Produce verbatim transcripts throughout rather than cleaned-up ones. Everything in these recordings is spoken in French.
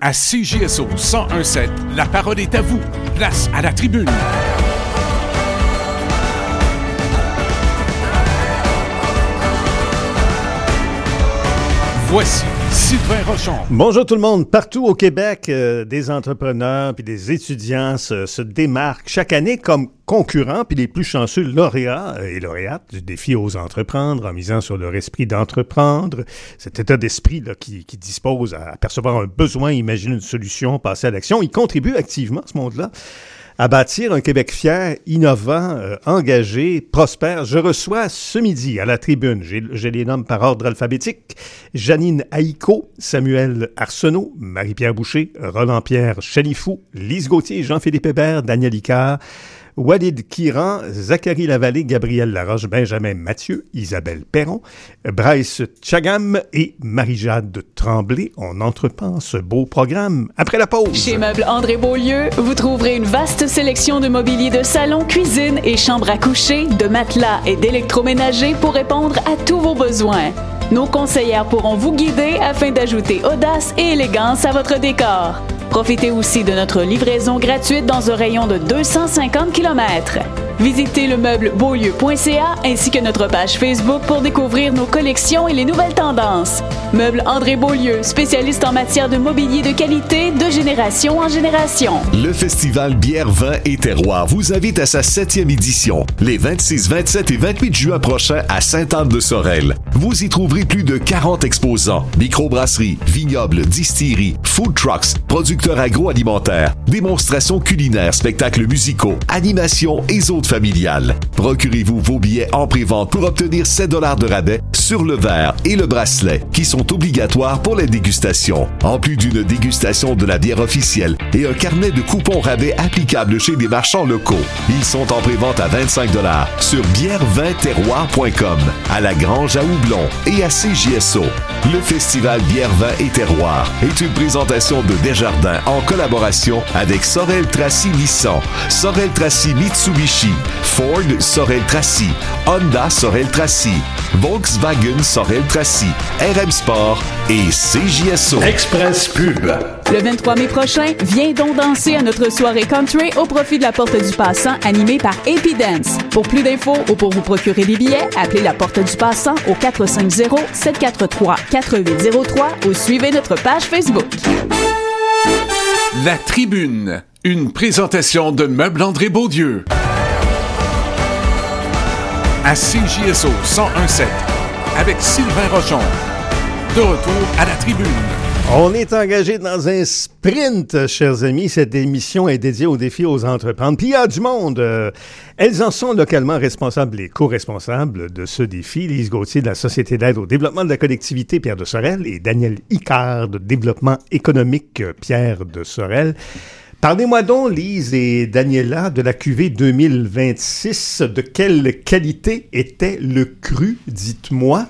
À C J S O cent un sept, la parole est à vous. Place à la tribune. Voici Sylvain Rochon. Bonjour tout le monde. Partout au Québec, euh, des entrepreneurs puis des étudiants se, se démarquent chaque année comme concurrents puis les plus chanceux lauréats et lauréates du défi Ose entreprendre en misant sur leur esprit d'entreprendre, cet état d'esprit là, qui, qui dispose à percevoir un besoin, imaginer une solution, passer à l'action. Ils contribuent activement, ce monde-là, à bâtir un Québec fier, innovant, euh, engagé, prospère. Je reçois ce midi à la tribune, j'ai, je les nomme par ordre alphabétique, Janine Haïko, Samuel Arsenault, Marie-Pierre Boucher, Roland-Pierre Chalifou, Lise Gauthier, Jean-Philippe Hébert, Daniel Icard, Walid Kiran, Zachary Lavallée, Gabriel Laroche, Benjamin Mathieu, Isabelle Perron, Bryce Chagam et Marie-Jade Tremblay. On entreprend ce beau programme après la pause. Chez Meubles André Beaulieu, vous trouverez une vaste sélection de mobilier de salon, cuisine et chambre à coucher, de matelas et d'électroménager pour répondre à tous vos besoins. Nos conseillères pourront vous guider afin d'ajouter audace et élégance à votre décor. Profitez aussi de notre livraison gratuite dans un rayon de deux cent cinquante kilomètres. Visitez le meuble beaulieu point c a ainsi que notre page Facebook pour découvrir nos collections et les nouvelles tendances. Meubles André Beaulieu, spécialiste en matière de mobilier de qualité de génération en génération. Le festival Bière, Vin et Terroir vous invite à sa septième édition, les vingt-six, vingt-sept et vingt-huit juin prochains à Sainte-Anne-de-Sorel. Vous y trouverez plus de quarante exposants, microbrasseries, vignobles, distilleries, food trucks, producteurs agroalimentaires, démonstrations culinaires, spectacles musicaux, animations et autres familiales. Procurez-vous vos billets en pré-vente pour obtenir sept dollars de rabais sur le verre et le bracelet qui sont obligatoires pour la dégustation. En plus d'une dégustation de la bière officielle et un carnet de coupons rabais applicables chez des marchands locaux. Ils sont en pré-vente à vingt-cinq dollars sur bière vin terroir point com, à la Grange à Houblon et à C J S O. Le festival Bière, Vin et Terroir est une présentation de Desjardins en collaboration avec Sorel Tracy Nissan, Sorel Tracy Mitsubishi, Ford Sorel Tracy, Honda Sorel Tracy, Volkswagen Sorel Tracy, R M Sport et C J S O. Express Pub. Le vingt-trois mai prochain, viens donc danser à notre soirée country au profit de la Porte du Passant animée par A P Dance. Pour plus d'infos ou pour vous procurer des billets, appelez la Porte du Passant au quatre cinq zéro, sept quatre trois, quatre huit zéro trois ou suivez notre page Facebook. La tribune, une présentation de Meubles André Beaulieu. À C J S O cent un sept, avec Sylvain Rochon. De retour à la tribune. On est engagé dans un sprint, chers amis. Cette émission est dédiée au défi Ose entreprendre. Puis il y a du monde. Euh, elles en sont localement responsables et co-responsables de ce défi. Lise Gauthier de la Société d'aide au développement de la collectivité Pierre de Sorel et Daniel Icard de développement économique Pierre de Sorel. Parlez-moi donc, Lise et Daniela, de la cuvée deux mille vingt-six. De quelle qualité était le cru, dites-moi?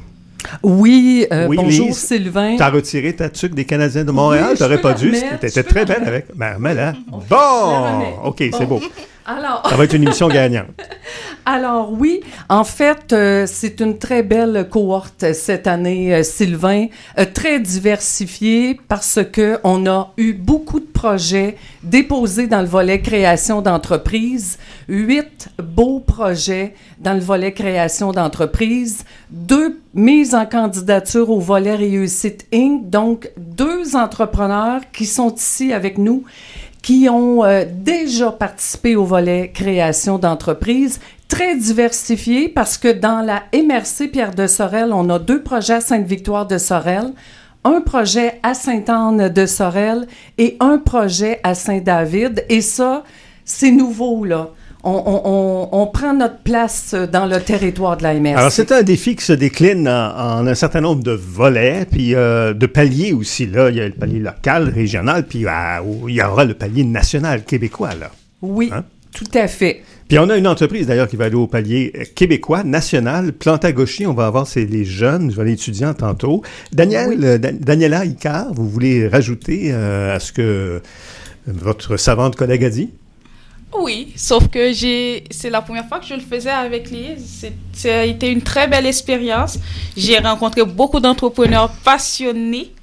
Oui, euh, oui, bonjour Lise, Sylvain. T'as retiré ta tuque des Canadiens de Montréal? Oui, T'aurais pas dû. T'étais très belle remettre. avec. Ben, remets-la. Okay, Bon! OK, bon. c'est beau. Alors... Ça va être une émission gagnante. Alors oui, en fait, euh, c'est une très belle cohorte cette année, euh, Sylvain, euh, très diversifiée parce que on a eu beaucoup de projets déposés dans le volet création d'entreprise, huit beaux projets dans le volet création d'entreprise, deux mises en candidature au volet réussite Incorporated, donc deux entrepreneurs qui sont ici avec nous, qui ont euh, déjà participé au volet création d'entreprise, très diversifié parce que dans la M R C Pierre de Sorel, on a deux projets à Sainte-Victoire de Sorel, un projet à Sainte-Anne-de-Sorel et un projet à Saint-David. Et ça, c'est nouveau, là. On, on, on, on prend notre place dans le territoire de la M R C. Alors, c'est un défi qui se décline en, en un certain nombre de volets, puis euh, de paliers aussi. Là, il y a le palier local, régional, puis euh, il y aura le palier national québécois, là. Oui, hein? Tout à fait. Puis on a une entreprise, d'ailleurs, qui va aller au palier québécois, national, Plantagochi. On va avoir c'est les jeunes, je vais aller étudiants tantôt. Daniel, oui. euh, Dan- Daniela Icard, vous voulez rajouter euh, à ce que votre savante collègue a dit? Oui, sauf que j'ai, c'est la première fois que je le faisais avec Lise. C'est, ça a été une très belle expérience. J'ai rencontré beaucoup d'entrepreneurs passionnés.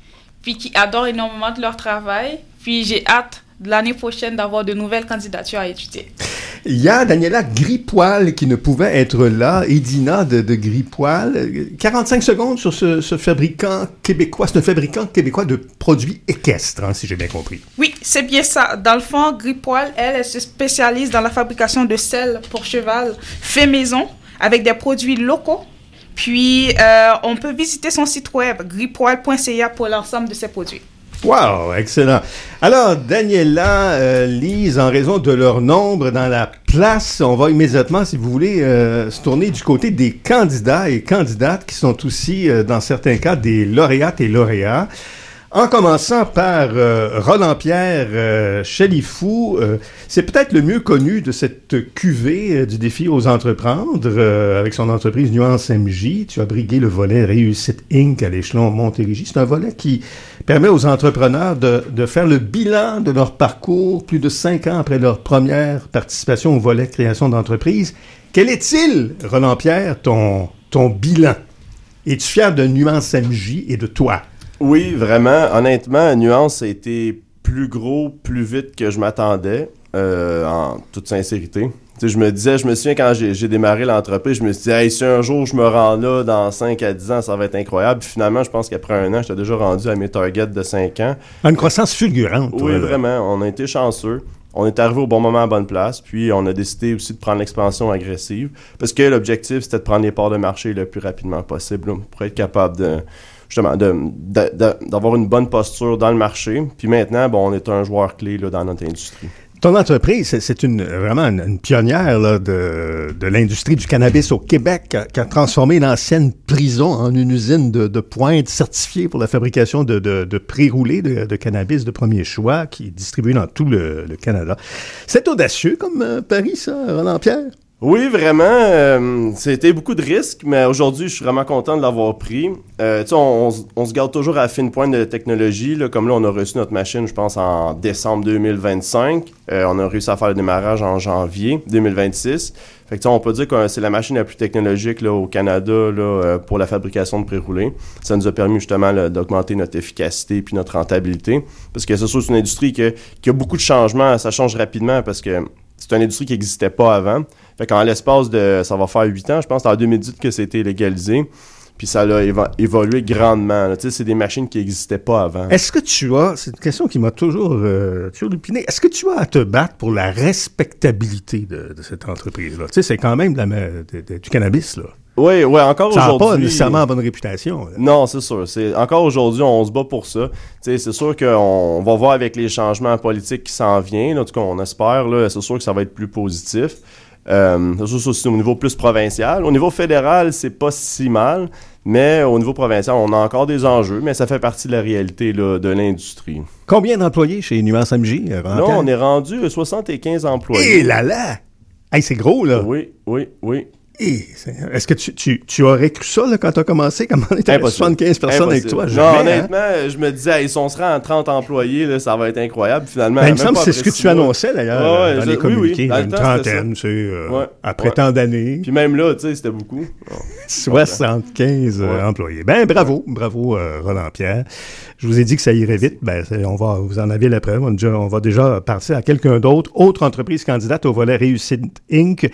puis qui adorent énormément de leur travail. Puis j'ai hâte de l'année prochaine d'avoir de nouvelles candidatures à étudier. Il y a Daniela Gripoil qui ne pouvait être là, Edina de, de Gripoil. quarante-cinq secondes sur ce, ce fabricant québécois. C'est un fabricant québécois de produits équestres, hein, si j'ai bien compris. Oui, c'est bien ça. Dans le fond, Gripoil, elle, elle se spécialise dans la fabrication de selles pour cheval fait maison avec des produits locaux. Puis, euh, on peut visiter son site web, gripoil point c a, pour l'ensemble de ses produits. Wow, excellent. Alors, Daniela, euh, Lise, en raison de leur nombre dans la place, on va immédiatement, si vous voulez, euh, se tourner du côté des candidats et candidates qui sont aussi, euh, dans certains cas, des lauréates et lauréats. En commençant par euh, Roland-Pierre euh, Chalifou, euh, c'est peut-être le mieux connu de cette cuvée euh, du défi aux entreprendre. Euh, avec son entreprise Nuance M J, tu as brigué le volet Réussite Incorporée à l'échelon Montérégie. C'est un volet qui permet aux entrepreneurs de, de faire le bilan de leur parcours plus de cinq ans après leur première participation au volet création d'entreprise. Quel est-il, Roland-Pierre, ton, ton bilan? Es-tu fier de Nuance M J et de toi? Oui, vraiment. Honnêtement, Nuance a été plus gros, plus vite que je m'attendais, euh, en toute sincérité. Tu sais, je me disais, je me souviens quand j'ai, j'ai démarré l'entreprise, je me suis dit, hey, si un jour je me rends là, dans cinq à dix ans, ça va être incroyable. Puis finalement, je pense qu'après un an, j'étais déjà rendu à mes targets de cinq ans. Une croissance fulgurante. Oui, toi, vraiment. On a été chanceux. On est arrivé au bon moment à la bonne place, puis on a décidé aussi de prendre l'expansion agressive, parce que l'objectif, c'était de prendre les parts de marché le plus rapidement possible, là, pour être capable de... justement, de, de, de, d'avoir une bonne posture dans le marché. Puis maintenant, bon, on est un joueur clé là, dans notre industrie. Ton entreprise, c'est, c'est une, vraiment une, une pionnière là, de, de l'industrie du cannabis au Québec, qui a, qui a transformé l'ancienne prison en une usine de, de pointe certifiée pour la fabrication de, de, de pré-roulés de, de cannabis de premier choix, qui est distribué dans tout le, le Canada. C'est audacieux comme euh, pari, ça, Roland-Pierre? Oui, vraiment. Euh, c'était beaucoup de risques, mais aujourd'hui, je suis vraiment content de l'avoir pris. Euh, tu sais, on, on, on se garde toujours à la fine pointe de la technologie. Là, comme là, on a reçu notre machine, je pense, en décembre deux mille vingt-cinq. Euh, on a réussi à faire le démarrage en janvier deux mille vingt-six. Fait que, tu sais, on peut dire que c'est la machine la plus technologique là, au Canada là, euh, pour la fabrication de pré-roulés. Ça nous a permis justement là, d'augmenter notre efficacité puis notre rentabilité. Parce que c'est sûr, c'est une industrie que, qui a beaucoup de changements. Ça change rapidement parce que c'est une industrie qui n'existait pas avant. Fait qu'en l'espace de... Ça va faire huit ans, je pense, c'est en deux mille dix-huit que c'était légalisé. Puis ça a évo- évolué grandement. Tu sais, c'est des machines qui n'existaient pas avant. Est-ce que tu as... C'est une question qui m'a toujours, euh, toujours lupiné. Est-ce que tu as à te battre pour la respectabilité de, de cette entreprise-là? Tu sais, c'est quand même de la, de, de, du cannabis, là. Oui, oui, encore ça aujourd'hui... Ça n'a pas nécessairement bonne réputation. Là. Non, c'est sûr. C'est, encore aujourd'hui, on se bat pour ça. T'sais, c'est sûr qu'on on va voir avec les changements politiques qui s'en viennent. En tout cas, on espère. Là, c'est sûr que ça va être plus positif. Euh, c'est sûr aussi au niveau plus provincial. Au niveau fédéral, c'est pas si mal. Mais au niveau provincial, on a encore des enjeux. Mais ça fait partie de la réalité là, de l'industrie. Combien d'employés chez Nuance M J? Non, on est rendu à soixante-quinze employés. Et là là! Hey, c'est gros, là! Oui, oui, oui. Et est-ce que tu, tu, tu aurais cru ça là, quand tu as commencé? Comment on était soixante-quinze personnes Impossible. avec toi? Jamais, non, hein? honnêtement, je me disais, hey, si on se rend à trente employés, là, ça va être incroyable. Finalement, ben, il me semble que c'est ce que tu annonçais d'ailleurs ouais, ouais, dans je, les communiqués. Oui, oui. Une trentaine, tu sais, euh, ouais, après ouais. tant d'années. Puis même là, tu sais, c'était beaucoup. Oh, soixante-quinze ouais. euh, employés. Ben bravo, bravo euh, Roland-Pierre. Je vous ai dit que ça irait vite. Ben, on va, vous en avez la preuve. On, déjà, on va déjà partir à quelqu'un d'autre. Autre entreprise candidate au volet Réussite Incorporée.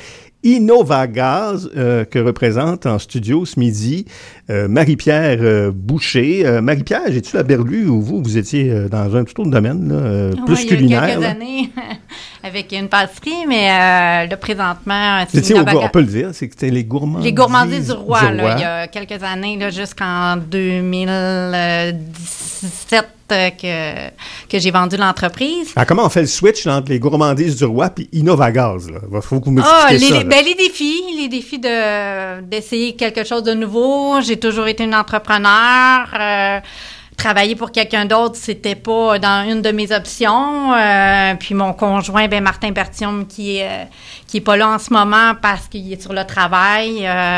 Innovagaz, euh, que représente en studio ce midi euh, Marie-Pierre euh, Boucher. Euh, Marie-Pierre, j'ai-tu la berlue ou vous, vous étiez euh, dans un tout autre domaine, là, euh, plus ouais, culinaire? Il y a quelques là. années, avec une pâtisserie, mais euh, là, présentement, c'est Innovagaz. On peut le dire, c'est que c'était les gourmandises. Les gourmandises du roi, du roi. Là, il y a quelques années, là, jusqu'en deux mille dix-sept, que, que j'ai vendu l'entreprise. Alors, comment on fait le switch entre les gourmandises du roi et Innovagaz? Il faut que vous m'expliquiez ah, les, ça. Les, ben, les défis, les défis de, d'essayer quelque chose de nouveau. J'ai toujours été une entrepreneur. Euh, travailler pour quelqu'un d'autre, c'était pas dans une de mes options. Euh, puis mon conjoint, ben Martin Bertium, qui est, euh, qui est pas là en ce moment parce qu'il est sur le travail,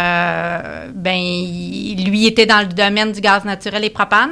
euh, ben il, lui était dans le domaine du gaz naturel et propane.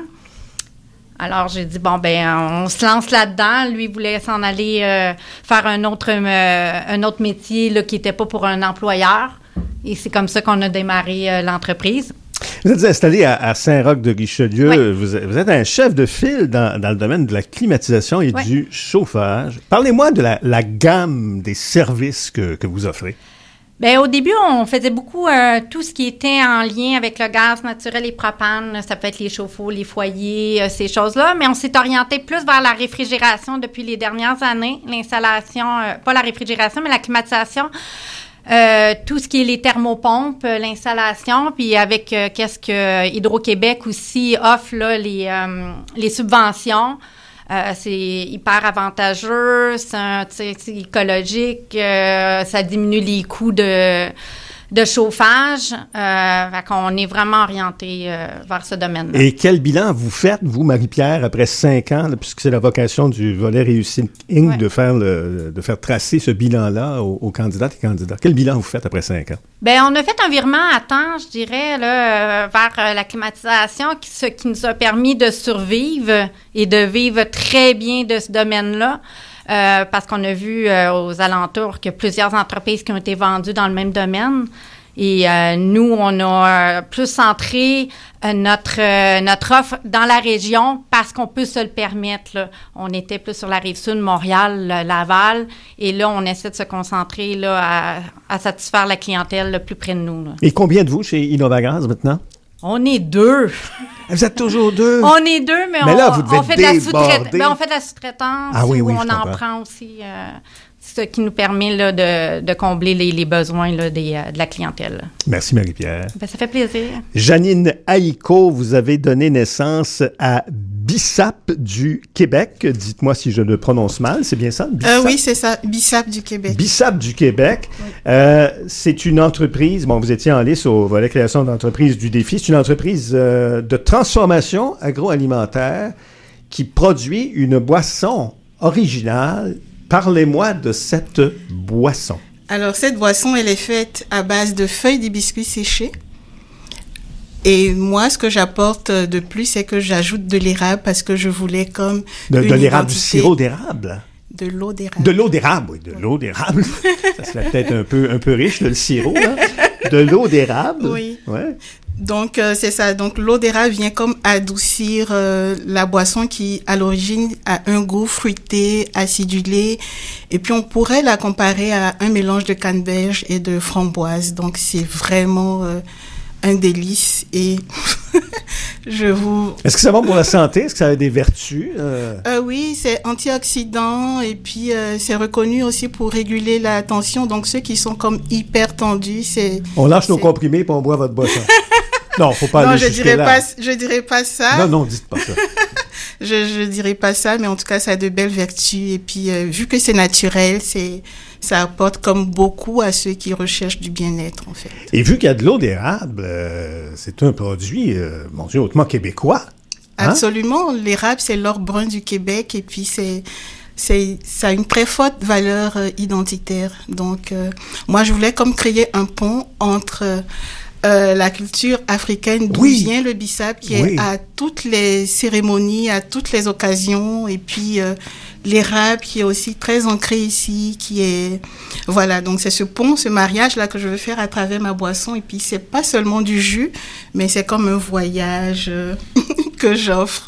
Alors, j'ai dit, bon, ben on se lance là-dedans. Lui voulait s'en aller euh, faire un autre, euh, un autre métier là, qui n'était pas pour un employeur. Et c'est comme ça qu'on a démarré euh, l'entreprise. Vous êtes installé à, à Saint-Roch-de-Richelieu. Oui. Vous, êtes, vous êtes un chef de file dans, dans le domaine de la climatisation et Oui. du chauffage. Parlez-moi de la, la gamme des services que, que vous offrez. Bien, au début, on faisait beaucoup euh, tout ce qui était en lien avec le gaz naturel et propane. Ça peut être les chauffe-eau, les foyers, euh, ces choses-là. Mais on s'est orienté plus vers la réfrigération depuis les dernières années. L'installation, euh, pas la réfrigération, mais la climatisation. Euh, tout ce qui est les thermopompes, euh, l'installation, puis avec euh, qu'est-ce que Hydro-Québec aussi offre, là, les, euh, les subventions. Euh, c'est hyper avantageux, c'est, un, c'est écologique, euh, ça diminue les coûts de, de chauffage. Euh, fait qu'on est vraiment orienté euh, vers ce domaine-là. Et quel bilan vous faites, vous, Marie-Pierre, après cinq ans, là, puisque c'est la vocation du volet Réussite Incorporée, Ouais. de faire le, de faire tracer ce bilan-là aux, aux candidates et candidats. Quel bilan vous faites après cinq ans? Bien, on a fait un virement à temps, je dirais, là, euh, vers euh, la climatisation, qui, ce qui nous a permis de survivre et de vivre très bien de ce domaine-là. Euh, parce qu'on a vu euh, aux alentours que plusieurs entreprises qui ont été vendues dans le même domaine. Et euh, nous, on a euh, plus centré euh, notre euh, notre offre dans la région parce qu'on peut se le permettre. Là. On était plus sur la Rive-Sud, Montréal, le Laval. Et là, on essaie de se concentrer là, à, à satisfaire la clientèle le plus près de nous. Là. Et combien de vous chez Innovagaz maintenant? On est deux. Vous êtes toujours deux? On est deux, mais, mais on, là, vous devez on, fait de la déborder. sous-traitance. Ben, on fait de la sous-traitance. Ah oui, oui, où je on en comprends. prend aussi. Euh, ce qui nous permet là, de, de combler les, les besoins là, des, euh, de la clientèle. Merci, Marie-Pierre. Ben, ça fait plaisir. Janine Haïko, vous avez donné naissance à BISAP du Québec. Dites-moi si je le prononce mal, c'est bien ça? BISAP? Euh, oui, c'est ça, BISAP du Québec. BISAP du Québec. Oui. Euh, c'est une entreprise, bon, vous étiez en lice au volet création d'entreprise du défi, c'est une entreprise euh, de transformation agroalimentaire qui produit une boisson originale. Parlez-moi de cette boisson. Alors, cette boisson, elle est faite à base de feuilles d'hibiscus séchées. Et moi, ce que j'apporte de plus, c'est que j'ajoute de l'érable parce que je voulais comme De, une de l'érable, du identité- sirop d'érable. De l'eau d'érable. De l'eau d'érable, oui, de l'eau d'érable. Ça serait peut-être un peu, un peu riche, là, le sirop, là. De l'eau d'érable. Oui. Ouais. Donc, euh, c'est ça. Donc, l'eau d'érable vient comme adoucir euh, la boisson qui, à l'origine, a un goût fruité, acidulé. Et puis, on pourrait la comparer à un mélange de canneberge et de framboise. Donc, c'est vraiment euh, un délice. Et je vous... Est-ce que c'est bon pour la santé? Est-ce que ça a des vertus? Euh... Euh, oui, c'est antioxydant et puis euh, c'est reconnu aussi pour réguler la tension. Donc, ceux qui sont comme hyper tendus, c'est... On lâche nos c'est- comprimés puis on boit votre boisson. Non, faut pas Non, aller je dirais jusque-là. pas, je dirais pas ça. Non, non, dites pas ça. Je, je dirais pas ça, mais en tout cas, ça a de belles vertus. Et puis, euh, vu que c'est naturel, c'est, ça apporte comme beaucoup à ceux qui recherchent du bien-être, en fait. Et vu qu'il y a de l'eau d'érable, euh, c'est un produit, euh, mon Dieu, hautement québécois. Hein? Absolument. L'érable, c'est l'or brun du Québec. Et puis, c'est, c'est, ça a une très forte valeur euh, identitaire. Donc, euh, moi, je voulais comme créer un pont entre... Euh, Euh, la culture africaine, d'où Oui. vient le bissap, qui Oui. est à toutes les cérémonies, à toutes les occasions, et puis euh, l'érable qui est aussi très ancré ici, qui est... Voilà, donc c'est ce pont, ce mariage-là que je veux faire à travers ma boisson, et puis c'est pas seulement du jus, mais c'est comme un voyage euh, que j'offre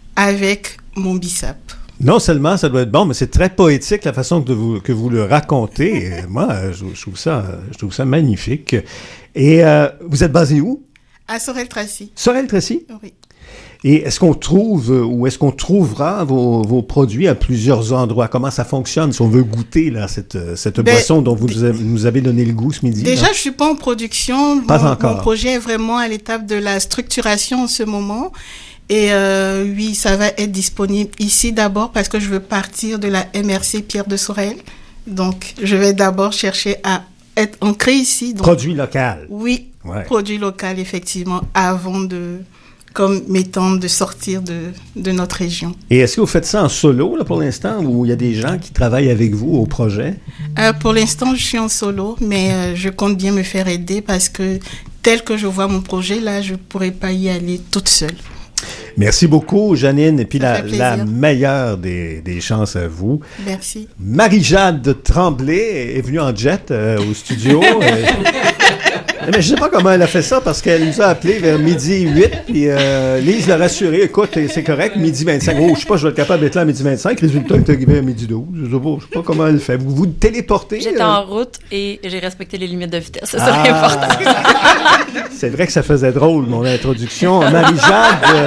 avec mon bissap. Non seulement ça doit être bon, mais c'est très poétique la façon que vous, que vous le racontez. Et moi, je, je trouve ça, je trouve ça magnifique. Et euh, vous êtes basé où? À Sorel-Tracy. Sorel-Tracy? Oui. Et est-ce qu'on trouve euh, ou est-ce qu'on trouvera vos, vos produits à plusieurs endroits? Comment ça fonctionne si on veut goûter là, cette, cette Ben, boisson dont vous nous avez, nous avez donné le goût ce midi? Déjà, là? je suis pas en production. Pas mon, encore. Mon projet est vraiment à l'étape de la structuration en ce moment. Et euh, oui, ça va être disponible ici d'abord parce que je veux partir de la M R C Pierre de Sorel. Donc, je vais d'abord chercher à être ancré ici. Donc, Produit local. oui, Ouais. produit local, effectivement, avant de, comme m'étendre, de sortir de, de notre région. Et est-ce que vous faites ça en solo là, pour l'instant ou il y a des gens qui travaillent avec vous au projet? Euh, pour l'instant, je suis en solo, mais euh, je compte bien me faire aider parce que tel que je vois mon projet, là, je pourrais pas y aller toute seule. Merci beaucoup, Janine. Et puis Ça la, fait plaisir. la meilleure des, des chances à vous. Merci. Marie-Jade Tremblay est venue en jet euh, au studio. Euh, Mais je sais pas comment elle a fait ça, parce qu'elle nous a appelé vers midi huit, puis euh, Lise l'a rassuré, écoute, c'est correct, midi vingt-cinq. Oh, je sais pas, je vais être capable d'être là à midi vingt-cinq. Résultat, il est arrivé à midi douze. Je sais pas, je sais pas comment elle fait. Vous vous téléportez? J'étais euh... en route et j'ai respecté les limites de vitesse. C'est ça l'important. C'est vrai que ça faisait drôle, mon introduction. Marie-Jade... Euh...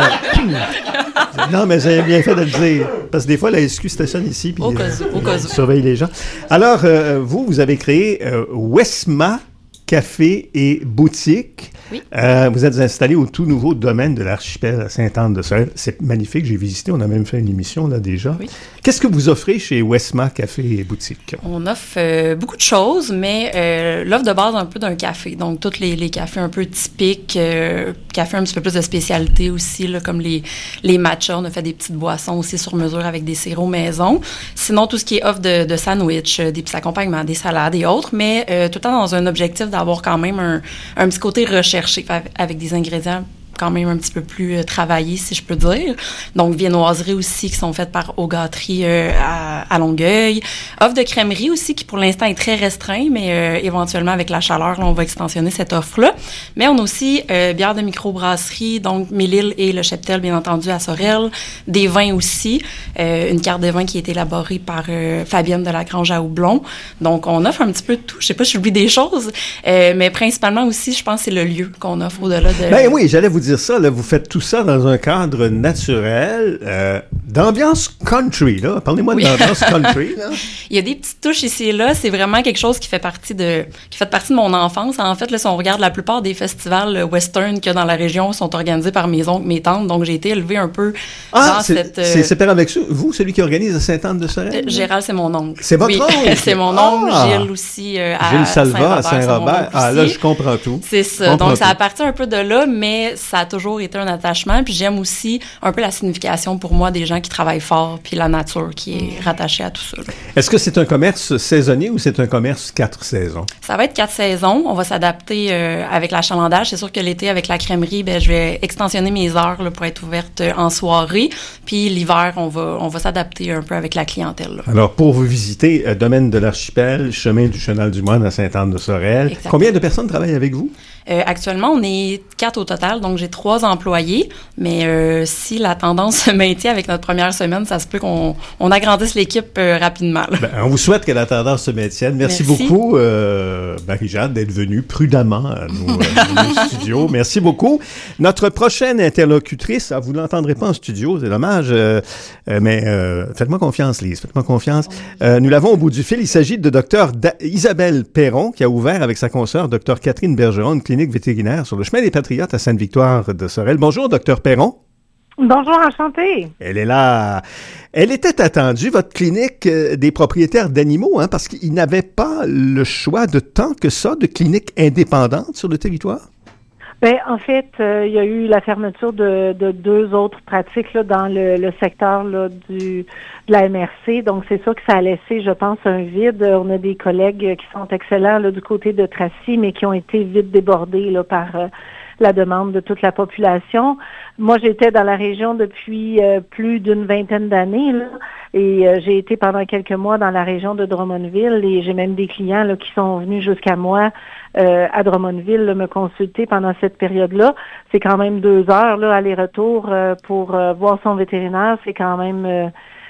Non, mais j'ai bien fait de le dire. Parce que des fois, la S Q stationne ici. Puis, au cas où, au cas où. Surveille les gens. Alors, euh, vous, vous avez créé euh, Wesma Café et Boutique. Oui. Euh, vous êtes installé au tout nouveau domaine de l'archipel à Sainte-Anne-de-Sorel. C'est magnifique, j'ai visité, on a même fait une émission là déjà. Oui. Qu'est-ce que vous offrez chez Wesma Café et Boutique? On offre euh, beaucoup de choses, mais euh, l'offre de base un peu d'un café. Donc, tous les, les cafés un peu typiques, euh, café un petit peu plus de spécialité aussi, là, comme les, les matchas. On a fait des petites boissons aussi sur mesure avec des sirops maison. Sinon, tout ce qui est offre de, de sandwich, des petits accompagnements, des salades et autres, mais euh, tout le temps dans un objectif d'avoir quand même un, un petit côté recherché avec des ingrédients quand même un petit peu plus euh, travaillés, si je peux dire. Donc, viennoiseries aussi qui sont faites par Aux Gâteries euh, à, à Longueuil. Offre de crèmerie aussi qui, pour l'instant, est très restreint, mais euh, éventuellement, avec la chaleur, là, on va extensionner cette offre-là. Mais on a aussi euh, bière de microbrasserie, donc Mille-Îles et le Cheptel, bien entendu, à Sorel. Des vins aussi. Euh, une carte de vin qui est élaborée par euh, Fabienne de la Grange à Houblon. Donc, on offre un petit peu de tout. Je sais pas si j'oublie des choses, euh, mais principalement aussi, je pense, c'est le lieu qu'on offre au-delà de... Ben oui, j'allais vous dire ça, là, vous faites tout ça dans un cadre naturel, euh, d'ambiance country, là. Parlez-moi oui. de l'ambiance country, là. Il y a des petites touches ici et là, c'est vraiment quelque chose qui fait partie de qui fait partie de mon enfance. En fait, là, si on regarde la plupart des festivals western qu'il y a dans la région sont organisés par mes oncles, mes tantes, donc j'ai été élevée un peu ah, dans c'est, cette... Euh, c'est, c'est père avec vous, celui qui organise à Sainte-Anne-de-Sorel? Euh, Gérald, c'est mon oncle. C'est votre oui. oncle? C'est mon oncle. Ah. Gilles aussi euh, à Gilles Salva à Saint-Robert. Ah, là, je comprends tout. C'est ça. Donc, ça a parti un peu de là, mais ça a toujours été un attachement. Puis j'aime aussi un peu la signification pour moi des gens qui travaillent fort, puis la nature qui est rattachée à tout ça. Là. Est-ce que c'est un commerce saisonnier ou c'est un commerce quatre saisons? Ça va être quatre saisons. On va s'adapter euh, avec l'achalandage. C'est sûr que l'été, avec la crèmerie, ben, je vais extensionner mes heures là, pour être ouverte en soirée. Puis l'hiver, on va, on va s'adapter un peu avec la clientèle. Là. Alors, pour vous visiter, euh, domaine de l'archipel, chemin du Chenal du Moine à Sainte-Anne-de-Sorel, exactement. Combien de personnes travaillent avec vous? Euh, actuellement, on est quatre au total, donc j'ai trois employés. Mais euh, si la tendance se maintient avec notre première semaine, ça se peut qu'on on agrandisse l'équipe euh, rapidement. Ben, on vous souhaite que la tendance se maintienne. Merci, Merci. beaucoup, euh, Marie-Jade, d'être venue prudemment à nos, euh, nos studios. Merci beaucoup. Notre prochaine interlocutrice, ah, vous ne l'entendrez pas en studio, c'est dommage, euh, euh, mais euh, faites-moi confiance, Lise, faites-moi confiance. Euh, nous l'avons au bout du fil. Il s'agit de Dr Da- Isabelle Perron, qui a ouvert avec sa consoeur, Dr Catherine Bergeron, une clinique vétérinaire sur le chemin des Patriotes à Sainte-Victoire de Sorel. Bonjour, Dr Perron. Bonjour, enchantée. Elle est là. Elle était attendue, votre clinique, euh, des propriétaires d'animaux, hein, parce qu'ils n'avaient pas le choix de tant que ça de cliniques indépendantes sur le territoire? Ben, en fait, euh, il y a eu la fermeture de, de deux autres pratiques là, dans le, le secteur là, du de la M R C. Donc, c'est sûr que ça a laissé, je pense, un vide. On a des collègues qui sont excellents là, du côté de Tracy, mais qui ont été vite débordés là, par euh, la demande de toute la population. Moi, j'étais dans la région depuis euh, plus d'une vingtaine d'années là, et euh, j'ai été pendant quelques mois dans la région de Drummondville et j'ai même des clients là, qui sont venus jusqu'à moi euh, à Drummondville là, me consulter pendant cette période-là. C'est quand même deux heures là, aller-retour euh, pour euh, voir son vétérinaire. C'est quand même euh,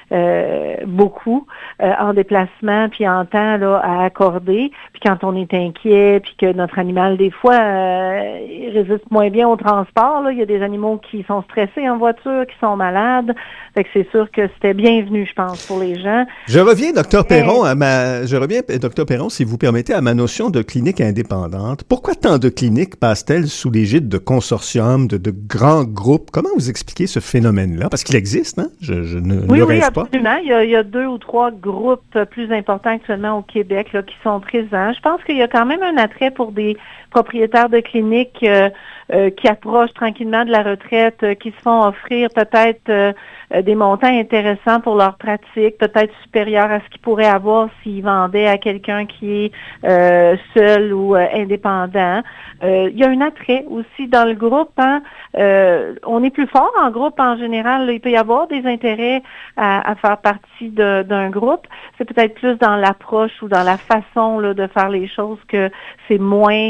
Euh, beaucoup euh, en déplacement puis en temps là à accorder, puis quand on est inquiet puis que notre animal des fois euh, il résiste moins bien au transport là, il y a des animaux qui sont stressés en voiture, qui sont malades, fait que c'est sûr que c'était bienvenu, je pense, pour les gens. Je reviens, docteur Perron, à ma je reviens, docteur Perron, si vous permettez, à ma notion de clinique indépendante. Pourquoi tant de cliniques passent-elles sous l'égide de consortiums, de, de grands groupes? Comment vous expliquez ce phénomène-là? Parce qu'il existe, hein? Je, je ne oui, le oui, rêve pas. Absolument. Il y, a, il y a deux ou trois groupes plus importants actuellement au Québec là, qui sont présents. Je pense qu'il y a quand même un attrait pour des propriétaires de cliniques euh, euh, qui approchent tranquillement de la retraite, euh, qui se font offrir peut-être euh, des montants intéressants pour leur pratique, peut-être supérieurs à ce qu'ils pourraient avoir s'ils vendaient à quelqu'un qui est euh, seul ou euh, indépendant. Euh, il y a un attrait aussi dans le groupe. Hein? Euh, on est plus fort en groupe en général. Là. Il peut y avoir des intérêts à, à faire partie de, d'un groupe. C'est peut-être plus dans l'approche ou dans la façon là, de faire les choses que c'est moins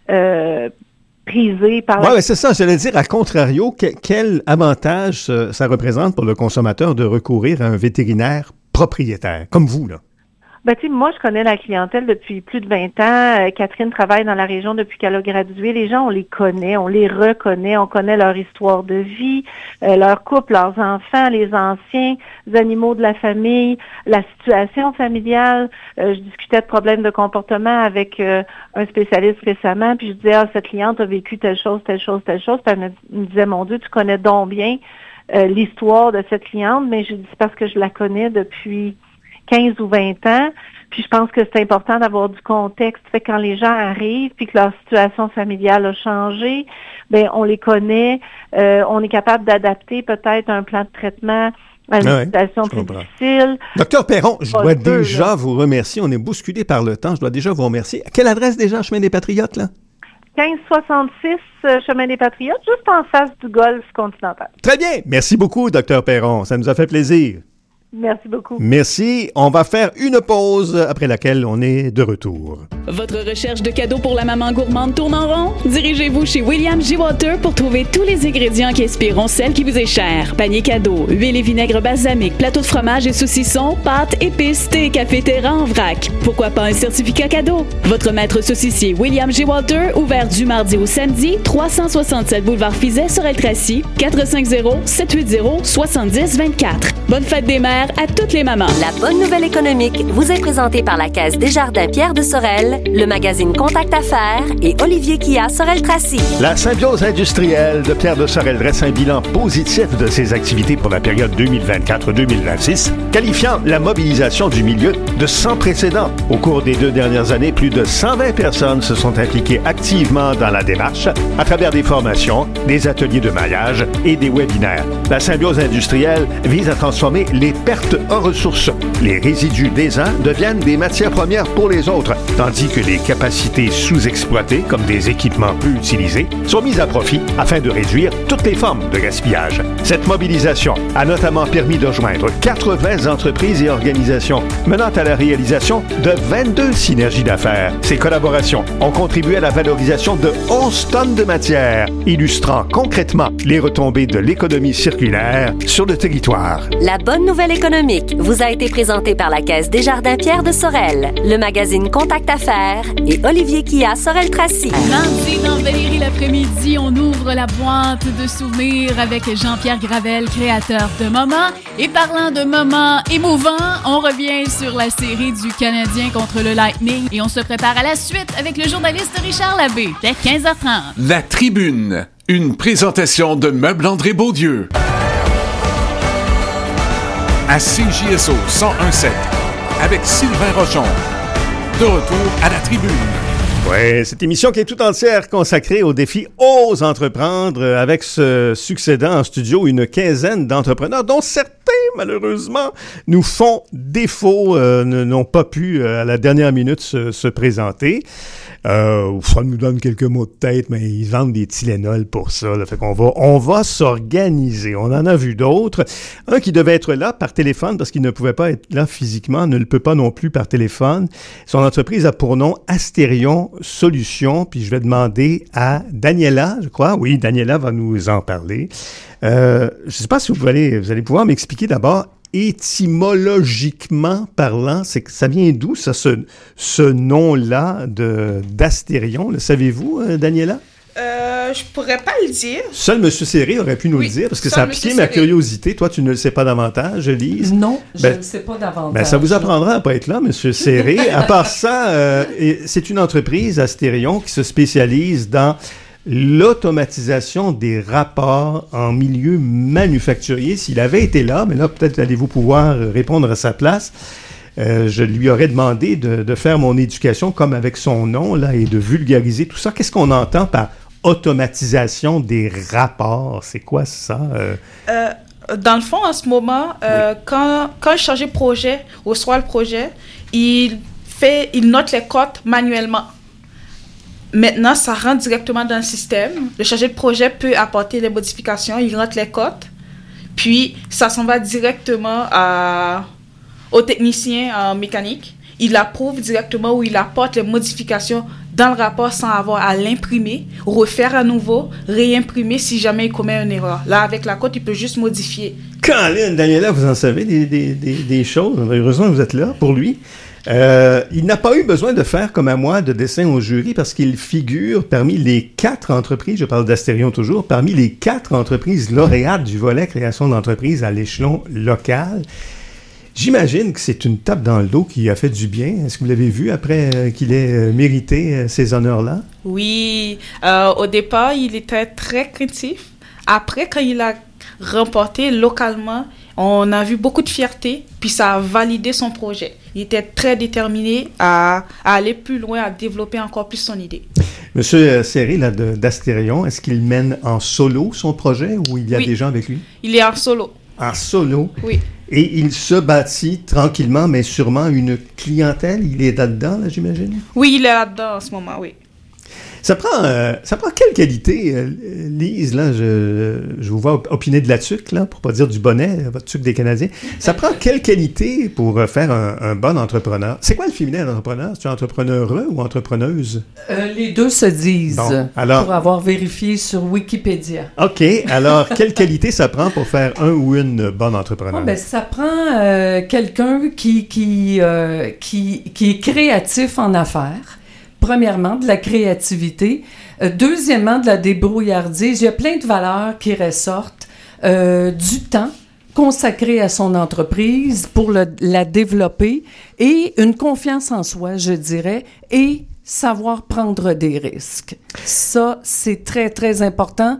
euh, prisés par... Oui, la... mais c'est ça, j'allais dire, à contrario, que, quel avantage ça, ça représente pour le consommateur de recourir à un vétérinaire propriétaire, comme vous, là? Ben, tu sais, moi, je connais la clientèle depuis plus de vingt ans. Euh, Catherine travaille dans la région depuis qu'elle a gradué. Les gens, on les connaît, on les reconnaît, on connaît leur histoire de vie, euh, leur couple, leurs enfants, les anciens animaux de la famille, la situation familiale. Euh, je discutais de problèmes de comportement avec euh, un spécialiste récemment, puis je disais, ah, cette cliente a vécu telle chose, telle chose, telle chose. Puis elle me, me disait, mon Dieu, tu connais donc bien euh, l'histoire de cette cliente, mais je dis parce que je la connais depuis quinze ou vingt ans, puis je pense que c'est important d'avoir du contexte. Fait que quand les gens arrivent, puis que leur situation familiale a changé, ben on les connaît, euh, on est capable d'adapter peut-être un plan de traitement à une ouais, situation plus comprends. difficile. Docteur Perron, je dois peu, déjà là. vous remercier. On est bousculé par le temps. Je dois déjà vous remercier. À quelle adresse déjà, Chemin des Patriotes, là? quinze soixante-six euh, Chemin des Patriotes, juste en face du golfe continental. Très bien. Merci beaucoup, Docteur Perron. Ça nous a fait plaisir. Merci beaucoup. Merci. On va faire une pause après laquelle on est de retour. Votre recherche de cadeaux pour la maman gourmande tourne en rond? Dirigez-vous chez William J. Water pour trouver tous les ingrédients qui inspireront celle qui vous est chère. Panier cadeau, huile et vinaigre balsamique, plateau de fromage et saucisson, pâtes, épices, thé, café Terra en vrac. Pourquoi pas un certificat cadeau? Votre maître saucissier William J. Water, ouvert du mardi au samedi, trois cent soixante-sept boulevard Fizet sur El-Tracy, quatre cinq zéro, sept huit zéro, sept zéro deux quatre. Bonne fête des mères à toutes les mamans. La bonne nouvelle économique vous est présentée par la Caisse Desjardins Pierre de Sorel, le magazine Contact Affaires et Olivier Kia Sorel-Tracy. La symbiose industrielle de Pierre de Sorel dresse un bilan positif de ses activités pour la période deux mille vingt-quatre deux mille vingt-six, qualifiant la mobilisation du milieu de sans précédent. Au cours des deux dernières années, plus de cent vingt personnes se sont impliquées activement dans la démarche à travers des formations, des ateliers de maillage et des webinaires. La symbiose industrielle vise à transformer les pertes en ressources. Les résidus des uns deviennent des matières premières pour les autres, tandis que les capacités sous-exploitées, comme des équipements peu utilisés, sont mises à profit afin de réduire toutes les formes de gaspillage. Cette mobilisation a notamment permis de joindre quatre-vingts entreprises et organisations, menant à la réalisation de vingt-deux synergies d'affaires. Ces collaborations ont contribué à la valorisation de onze tonnes de matière, illustrant concrètement les retombées de l'économie circulaire sur le territoire. La bonne nouvelle économique vous a été présentée par la Caisse Desjardins Pierre de Sorel, le magazine Contact Affaires et Olivier Kia Sorel-Tracy. Lundi, dans Valérie l'après-midi, on ouvre la boîte de souvenirs avec Jean-Pierre Gravel, créateur de Moments. Et parlant de moments émouvants, on revient sur la série du Canadien contre le Lightning et on se prépare à la suite avec le journaliste Richard Labbé, dès quinze heures trente. La Tribune, une présentation de Meubles André Beaudieu. À C J S O cent un sept, avec Sylvain Rochon. De retour à la Tribune. Oui, cette émission qui est tout entière consacrée au défi Ose entreprendre, avec ce succédant en studio une quinzaine d'entrepreneurs, dont certains, malheureusement, nous font défaut, euh, n'ont pas pu, euh, à la dernière minute, se, se présenter. Euh, ça nous donne quelques mots de tête, mais ils vendent des Tylenol pour ça. Là. Fait qu'on va, on va s'organiser. On en a vu d'autres. Un qui devait être là par téléphone parce qu'il ne pouvait pas être là physiquement, ne le peut pas non plus par téléphone. Son entreprise a pour nom Astérion Solutions. Puis je vais demander à Daniela, je crois. Oui, Daniela va nous en parler. Euh, je ne sais pas si vous allez, vous allez pouvoir m'expliquer d'abord, étymologiquement parlant, c'est que ça vient d'où, ça, ce, ce nom-là de, d'Astérion? Le savez-vous, euh, Daniela? Euh, je pourrais pas le dire. Seul M. Serré aurait pu nous oui, le dire, parce que ça a piqué ma curiosité. Toi, tu ne le sais pas davantage, Lise? Non, je ben, ne le sais pas davantage. Ben, ça vous apprendra à ne pas être là, M. Serré. À part ça, euh, c'est une entreprise, Astérion, qui se spécialise dans l'automatisation des rapports en milieu manufacturier. S'il avait été là, mais là, peut-être allez-vous pouvoir répondre à sa place. Euh, je lui aurais demandé de, de faire mon éducation comme avec son nom là, et de vulgariser tout ça. Qu'est-ce qu'on entend par automatisation des rapports? C'est quoi ça? Euh... Euh, dans le fond, en ce moment, euh, oui. quand, quand le chargé de projet reçoit le projet, il, fait, il note les cotes manuellement. Maintenant, ça rentre directement dans le système. Le chargé de projet peut apporter les modifications, il rentre les cotes, puis ça s'en va directement à, au technicien en mécanique. il approuve directement ou il apporte les modifications dans le rapport sans avoir à l'imprimer, refaire à nouveau, réimprimer si jamais il commet une erreur. Là, avec la cote, il peut juste modifier. Colin, Daniela, vous en savez des, des, des, des choses. Heureusement que vous êtes là pour lui. Euh, il n'a pas eu besoin de faire, comme à moi, de dessin au jury parce qu'il figure parmi les quatre entreprises, je parle d'Astérion toujours, parmi les quatre entreprises lauréates du volet création d'entreprise à l'échelon local. J'imagine que c'est une tape dans le dos qui a fait du bien. Est-ce que vous l'avez vu après euh, qu'il ait euh, mérité euh, ces honneurs-là? Oui, euh, au départ, il était très craintif. Après, quand il a remporté localement, on a vu beaucoup de fierté, puis ça a validé son projet. Il était très déterminé à, à aller plus loin, à développer encore plus son idée. Monsieur Serré, là, de, d'Astérion, est-ce qu'il mène en solo son projet ou il y a Oui. des gens avec lui? Il est en solo. En solo? Oui. Et il se bâtit tranquillement, mais sûrement une clientèle. Il est là-dedans, là, j'imagine? Oui, il est là-dedans en ce moment, oui. Ça prend, euh, ça prend quelle qualité, euh, Lise, là, je, je vous vois opiner de la tuque, là, pour pas dire du bonnet, votre tuque des Canadiens. Ça prend quelle qualité pour faire un, un bon entrepreneur? C'est quoi le féminin d'entrepreneur? C'est-tu entrepreneureux ou entrepreneuse? Euh, les deux se disent, bon, alors, pour avoir vérifié sur Wikipédia. OK. Alors, quelle qualité ça prend pour faire un ou une bonne entrepreneur? Oh, ben, ça prend euh, quelqu'un qui, qui, euh, qui, qui est créatif en affaires. Premièrement, de la créativité. Euh, deuxièmement, de la débrouillardise. Il y a plein de valeurs qui ressortent. Euh, du temps consacré à son entreprise pour le, la développer et une confiance en soi, je dirais, et savoir prendre des risques. Ça, c'est très, très important.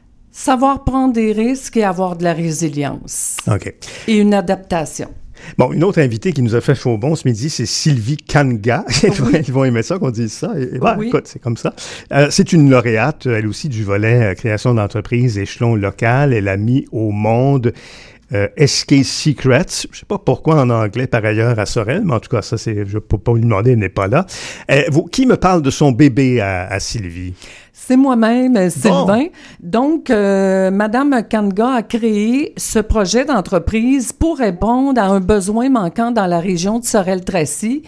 Savoir prendre des risques et avoir de la résilience. OK. Et une adaptation. Bon, une autre invitée qui nous a fait faux bon ce midi, c'est Sylvie Kanga. Oui. Ils vont aimer ça qu'on dise ça. Et, ouais, oui. Écoute, c'est comme ça. Euh, c'est une lauréate, elle aussi, du volet euh, création d'entreprise, échelon local. Elle a mis au monde euh, S K Secrets. Je sais pas pourquoi en anglais, par ailleurs, à Sorel, mais en tout cas, ça, c'est, je ne peux pas lui demander, elle n'est pas là. Euh, vous, qui me parle de son bébé à, à Sylvie? C'est moi-même, Sylvain. Bon. Donc, euh, Madame Kanga a créé ce projet d'entreprise pour répondre à un besoin manquant dans la région de Sorel-Tracy.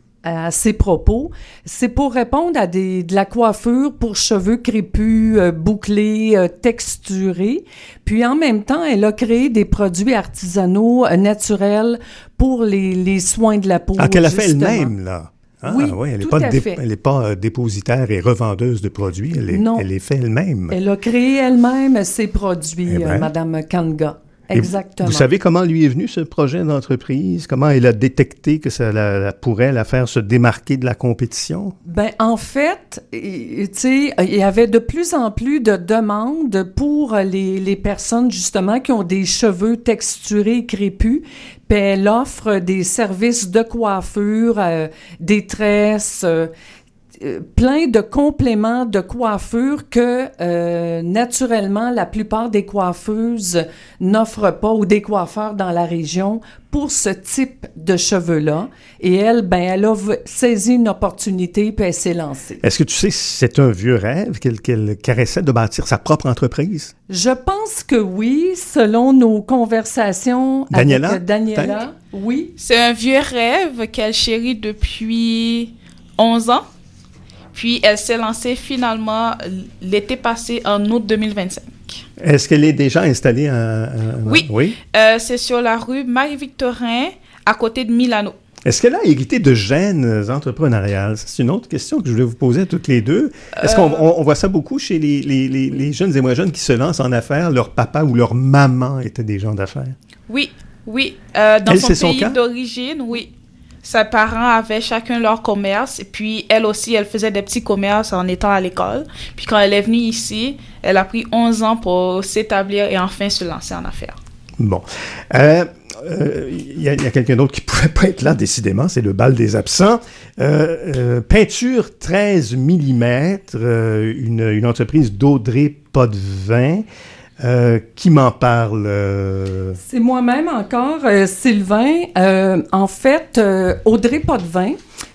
À ses propos, c'est pour répondre à des, de la coiffure pour cheveux crépus, euh, bouclés, euh, texturés. Puis en même temps, elle a créé des produits artisanaux euh, naturels pour les, les soins de la peau. Ah, qu'elle a justement. fait elle-même, là. Ah, oui, ouais, elle n'est tout pas, à dé- fait. elle est pas euh, dépositaire et revendeuse de produits. Elle est, Non. elle est fait elle-même. Elle a créé elle-même ses produits, Eh ben. euh, Madame Kanga. Et Exactement. Vous savez comment lui est venu ce projet d'entreprise? Comment elle a détecté que ça la, la pourrait la faire se démarquer de la compétition? Ben, en fait, tu sais, il y avait de plus en plus de demandes pour les, les personnes, justement, qui ont des cheveux texturés, crépus. Puis elle offre des services de coiffure, euh, des tresses, euh, euh, plein de compléments de coiffure que, euh, naturellement, la plupart des coiffeuses n'offrent pas ou des coiffeurs dans la région pour ce type de cheveux-là. Et elle, ben, elle a v- saisi une opportunité puis elle s'est lancée. Est-ce que tu sais si c'est un vieux rêve qu'elle, qu'elle caressait de bâtir sa propre entreprise? Je pense que oui, selon nos conversations Daniela, avec Daniela. peut-être? Oui. C'est un vieux rêve qu'elle chérit depuis onze ans. Puis elle s'est lancée finalement l'été passé, en août deux mille vingt-cinq. Est-ce qu'elle est déjà installée à... à- Oui, oui? Euh, c'est sur la rue Marie-Victorin, à côté de Milano. Est-ce qu'elle a hérité de gènes entrepreneuriales? C'est une autre question que je voulais vous poser à toutes les deux. Est-ce qu'on on, on voit ça beaucoup chez les, les, les, les jeunes et moins jeunes qui se lancent en affaires? Leur papa ou leur maman étaient des gens d'affaires? Oui, oui. Euh, dans Elle, son c'est son pays cas? d'origine, oui. Ses parents avaient chacun leur commerce. Et puis, elle aussi, elle faisait des petits commerces en étant à l'école. Puis, quand elle est venue ici, elle a pris onze ans pour s'établir et enfin se lancer en affaires. Bon. Euh, euh, Il y a, il y a quelqu'un d'autre qui ne pouvait pas être là, décidément, c'est le bal des absents. Euh, euh, peinture treize millimètres, euh, une, une entreprise d'Audrey Potvin. Euh, qui m'en parle? Euh... C'est moi-même encore, euh, Sylvain. Euh, en fait, euh, Audrey Potvin,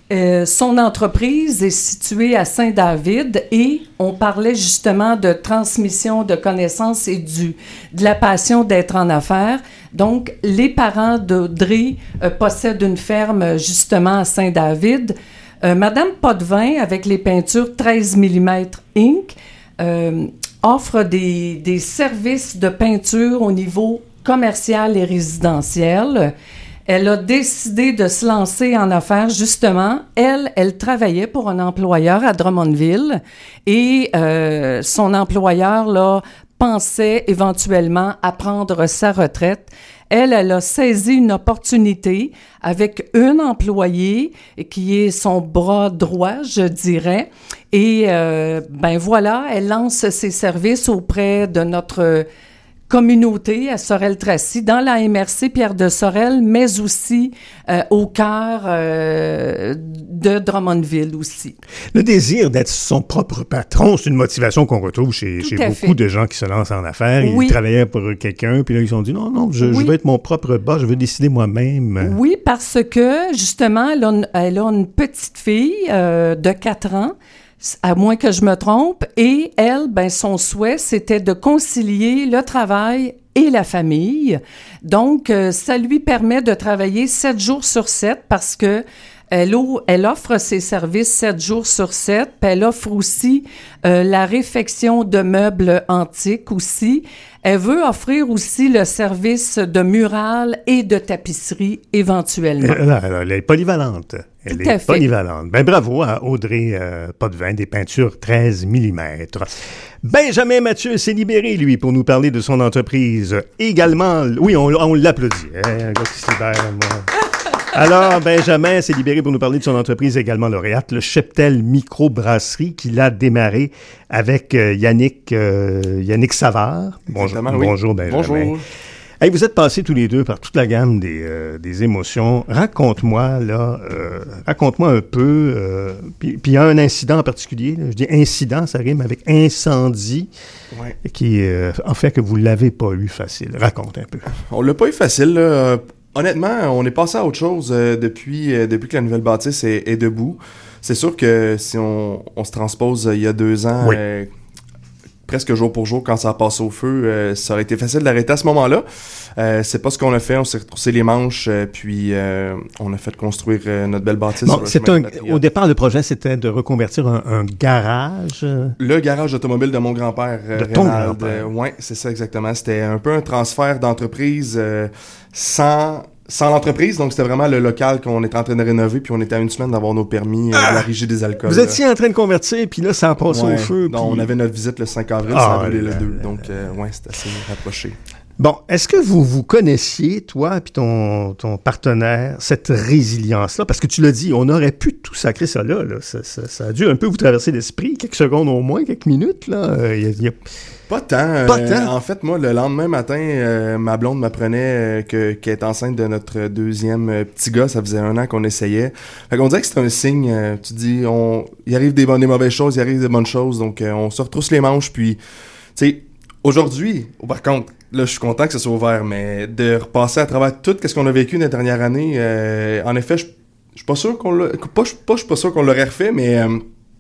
Euh, son entreprise est située à Saint-David et on parlait justement de transmission de connaissances et du, de la passion d'être en affaires. Donc, les parents d'Audrey euh, possèdent une ferme justement à Saint-David. Euh, Madame Potvin, avec les peintures treize millimètres Inc, euh, offre des, des services de peinture au niveau commercial et résidentiel. Elle a décidé de se lancer en affaires, justement. Elle, elle travaillait pour un employeur à Drummondville et euh, son employeur, là, pensait éventuellement à prendre sa retraite. Elle, elle a saisi une opportunité avec une employée qui est son bras droit, je dirais. Et euh, ben voilà, elle lance ses services auprès de notre communauté à Sorel-Tracy, dans la M R C Pierre de Sorel, mais aussi euh, au cœur euh, de Drummondville aussi. Le désir d'être son propre patron, c'est une motivation qu'on retrouve chez, chez beaucoup fait. de gens qui se lancent en affaires. Oui. Ils travaillaient pour quelqu'un, puis là, ils se sont dit, non, non, je, Oui. je veux être mon propre boss, je veux décider moi-même. Oui, parce que, justement, elle a une, elle a une petite fille euh, de quatre ans, à moins que je me trompe, et elle, ben, son souhait, c'était de concilier le travail et la famille. Donc, euh, ça lui permet de travailler sept jours sur sept parce que elle, o- elle offre ses services sept jours sur sept, puis elle offre aussi euh, la réfection de meubles antiques aussi. Elle veut offrir aussi le service de mural et de tapisserie éventuellement. Elle, elle, elle est polyvalente. Elle Tout est à fait. polyvalente. Ben bravo à Audrey euh, Potvin, des peintures treize millimètres. Benjamin Mathieu s'est libéré, lui, pour nous parler de son entreprise. Également, oui, on, on l'applaudit. Hein, un gars qui se libère, moi. Alors, Benjamin s'est libéré pour nous parler de son entreprise également lauréate, le Cheptel Microbrasserie, qu'il a démarré avec euh, Yannick, euh, Yannick Savard. Bonjour, oui. bonjour Benjamin. Bonjour. Hey, vous êtes passés tous les deux par toute la gamme des, euh, des émotions. Raconte-moi, là, euh, raconte-moi un peu, euh, puis puis il y a un incident en particulier, là, je dis incident, ça rime avec incendie, Ouais. qui euh, en fait que vous ne l'avez pas eu facile. Raconte un peu. On l'a pas eu facile, là. Euh, Honnêtement, on est passé à autre chose euh, depuis, euh, depuis que la nouvelle bâtisse est, est debout. C'est sûr que si on, on se transpose euh, il y a deux ans, Oui. euh, presque jour pour jour, quand ça a passé au feu, euh, ça aurait été facile d'arrêter à ce moment-là. Euh, c'est pas ce qu'on a fait. On s'est retroussé les manches, euh, puis euh, on a fait construire euh, notre belle bâtisse. Bon, sur le c'est chemin un, des Patriotes. au départ, le projet, c'était de reconvertir un, un garage. euh, Le garage automobile de mon grand-père, euh, De ton Rénald. grand-père. Euh, ouais, c'est ça exactement. C'était un peu un transfert d'entreprise euh, sans... Sans l'entreprise, donc c'était vraiment le local qu'on était en train de rénover, puis on était à une semaine d'avoir nos permis euh, de la régie des alcools. Vous là. étiez en train de convertir, puis là, ça a passé Ouais. au feu. Non, puis- on avait notre visite le cinq avril, Ah ça a brûlé le là deux, là donc euh, ouais, c'était assez rapproché. Bon, est-ce que vous vous connaissiez, toi et ton, ton partenaire, cette résilience-là? Parce que tu l'as dit, on aurait pu tout sacrer ça là. là. Ça, ça- ça a dû un peu vous traverser l'esprit, quelques secondes au moins, quelques minutes. Là. Euh, y a- y a- Pas tant. euh, Pas tant. En fait, moi, le lendemain matin, euh, ma blonde m'apprenait euh, que, qu'elle est enceinte de notre deuxième euh, petit gars. Ça faisait un an qu'on essayait. Fait qu'on dirait que c'est un signe. euh, tu dis, on, il arrive des, bonnes, des mauvaises choses, il arrive des bonnes choses. Donc, euh, on se retrousse les manches. Puis, tu sais, aujourd'hui, par contre, là, je suis content que ça soit ouvert, mais de repasser à travers tout ce qu'on a vécu dans les dernières années, euh, en effet, je je suis pas sûr qu'on l'a... Pas, je pas, je suis pas sûr qu'on l'aurait refait, mais... euh,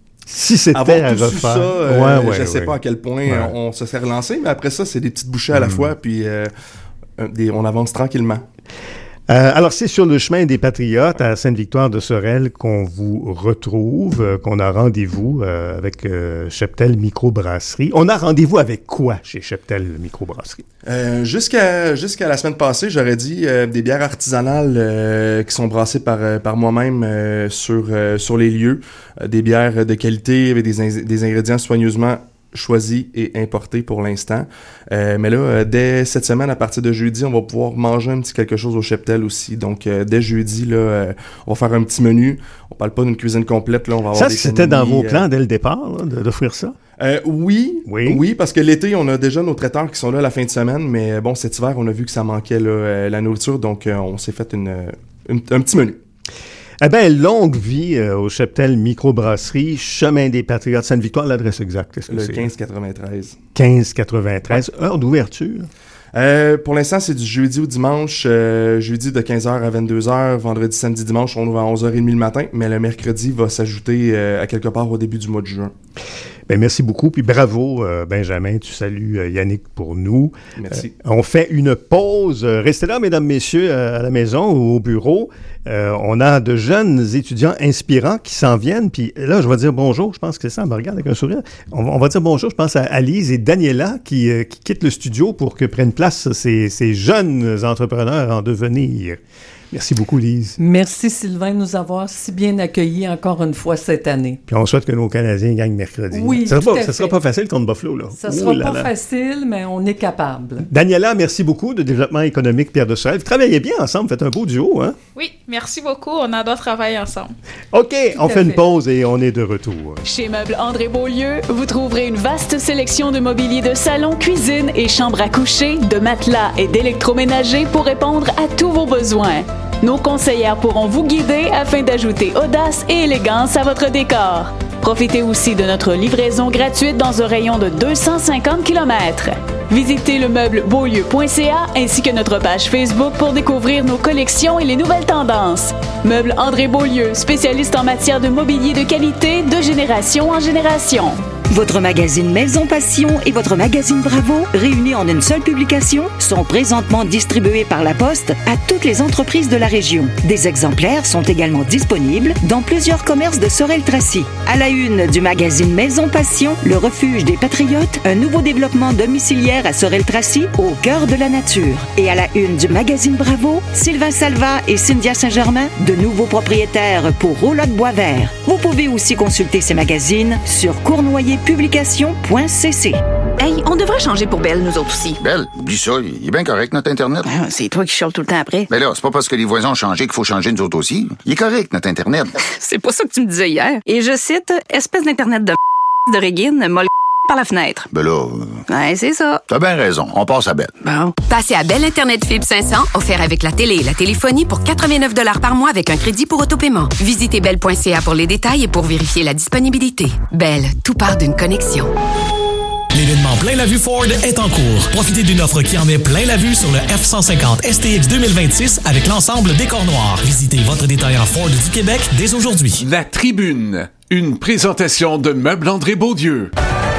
Si c'était avoir à tout su refaire. ça, euh, Ouais, ouais, je sais ouais. pas à quel point Ouais. on, on se serait relancé, mais après ça, c'est des petites bouchées à la Mm. fois, puis euh, euh, des- on avance tranquillement. Euh, alors, c'est sur le chemin des Patriotes à Sainte-Victoire de Sorel qu'on vous retrouve, euh, qu'on a rendez-vous euh, avec euh, Cheptel Microbrasserie. On a rendez-vous avec quoi chez Cheptel Microbrasserie? Euh, jusqu'à jusqu'à la semaine passée, j'aurais dit euh, des bières artisanales euh, qui sont brassées par euh, par moi-même euh, sur euh, sur les lieux, Euh, des bières de qualité avec des in- des ingrédients soigneusement choisis et importés pour l'instant. Euh, mais là, euh, dès cette semaine, à partir de jeudi, on va pouvoir manger un petit quelque chose au Cheptel aussi. Donc, euh, dès jeudi, là, euh, on va faire un petit menu. On parle pas d'une cuisine complète, là, on va avoir Ça, des c'était dans panini, vos euh, plans dès le départ, là, de- d'offrir ça? Euh, oui, Oui. oui, parce que l'été, on a déjà nos traiteurs qui sont là la fin de semaine, mais bon, cet hiver, on a vu que ça manquait là, euh, la nourriture, donc euh, on s'est fait une, une- un petit menu. Eh bien, longue vie euh, au Cheptel Microbrasserie, chemin des Patriotes, Sainte-Victoire, l'adresse exacte, est-ce que Le c'est? quinze quatre-vingt-treize. quinze quatre-vingt-treize, heure d'ouverture. Euh, pour l'instant, c'est du jeudi au dimanche. Euh, jeudi de quinze heures à vingt-deux heures. Vendredi, samedi, dimanche, on ouvre à onze heures trente le matin. Mais le mercredi va s'ajouter euh, à quelque part au début du mois de juin. Ben, merci beaucoup. Puis bravo, euh, Benjamin. Tu salues euh, Yannick pour nous. Merci. Euh, on fait une pause. Restez là, mesdames, messieurs, à la maison ou au bureau. Euh, on a de jeunes étudiants inspirants qui s'en viennent. Puis là, je vais dire bonjour. Je pense que c'est ça. Elle me regarde avec un sourire. On va, on va dire bonjour, je pense, à Alice et Daniela qui, euh, qui quittent le studio pour que prennent place ces, ces jeunes entrepreneurs en devenir. Merci beaucoup, Lise. Merci, Sylvain, de nous avoir si bien accueillis encore une fois cette année. Puis on souhaite que nos Canadiens gagnent mercredi. Oui, ça tout sera, à ça fait. sera pas facile contre Buffalo, là. Ça Ouh sera là pas là. facile, mais on est capable. Daniela, merci beaucoup de Développement économique Pierre de Sorel. Vous travaillez bien ensemble, faites un beau duo, hein? Oui, merci beaucoup. On adore travailler ensemble. OK, on à fait une fait. pause et on est de retour. Chez Meubles André Beaulieu, vous trouverez une vaste sélection de mobilier de salon, cuisine et chambre à coucher, de matelas et d'électroménager pour répondre à tous vos besoins. Nos conseillères pourront vous guider afin d'ajouter audace et élégance à votre décor. Profitez aussi de notre livraison gratuite dans un rayon de deux cent cinquante kilomètres. Visitez le meuble beaulieu point c a ainsi que notre page Facebook pour découvrir nos collections et les nouvelles tendances. Meubles André Beaulieu, spécialiste en matière de mobilier de qualité de génération en génération. Votre magazine Maison Passion et votre magazine Bravo, réunis en une seule publication, sont présentement distribués par la Poste à toutes les entreprises de la région. Des exemplaires sont également disponibles dans plusieurs commerces de Sorel-Tracy. À la une du magazine Maison Passion, le refuge des Patriotes, un nouveau développement domiciliaire à Sorel-Tracy, au cœur de la nature. Et à la une du magazine Bravo, Sylvain Salva et Cynthia Saint-Germain, de nouveaux propriétaires pour Roulotte Boisvert. Vous pouvez aussi consulter ces magazines sur cournoyer publication point c c. Hey, on devrait changer pour Belle, nous autres aussi. Belle, oublie ça, il est bien correct, notre Internet. Ah, c'est toi qui chiales tout le temps après. Mais là, c'est pas parce que les voisins ont changé qu'il faut changer nous autres aussi. Il est correct, notre Internet. C'est pas ça que tu me disais hier. Et je cite, espèce d'Internet de de Régine, molle par la fenêtre. Ben là... euh, Ouais, c'est ça. T'as bien raison, on passe à Belle. Bon. Passez à Belle Internet Fibre cinq cents, offert avec la télé et la téléphonie pour quatre-vingt-neuf dollars par mois avec un crédit pour autopaiement. Visitez belle point c a pour les détails et pour vérifier la disponibilité. Belle, tout part d'une connexion. L'événement Plein la Vue Ford est en cours. Profitez d'une offre qui en met plein la vue sur le F cent cinquante S T X deux mille vingt-six avec l'ensemble décor noir. Visitez votre détaillant Ford du Québec dès aujourd'hui. La Tribune, une présentation de Meubles André Beaulieu.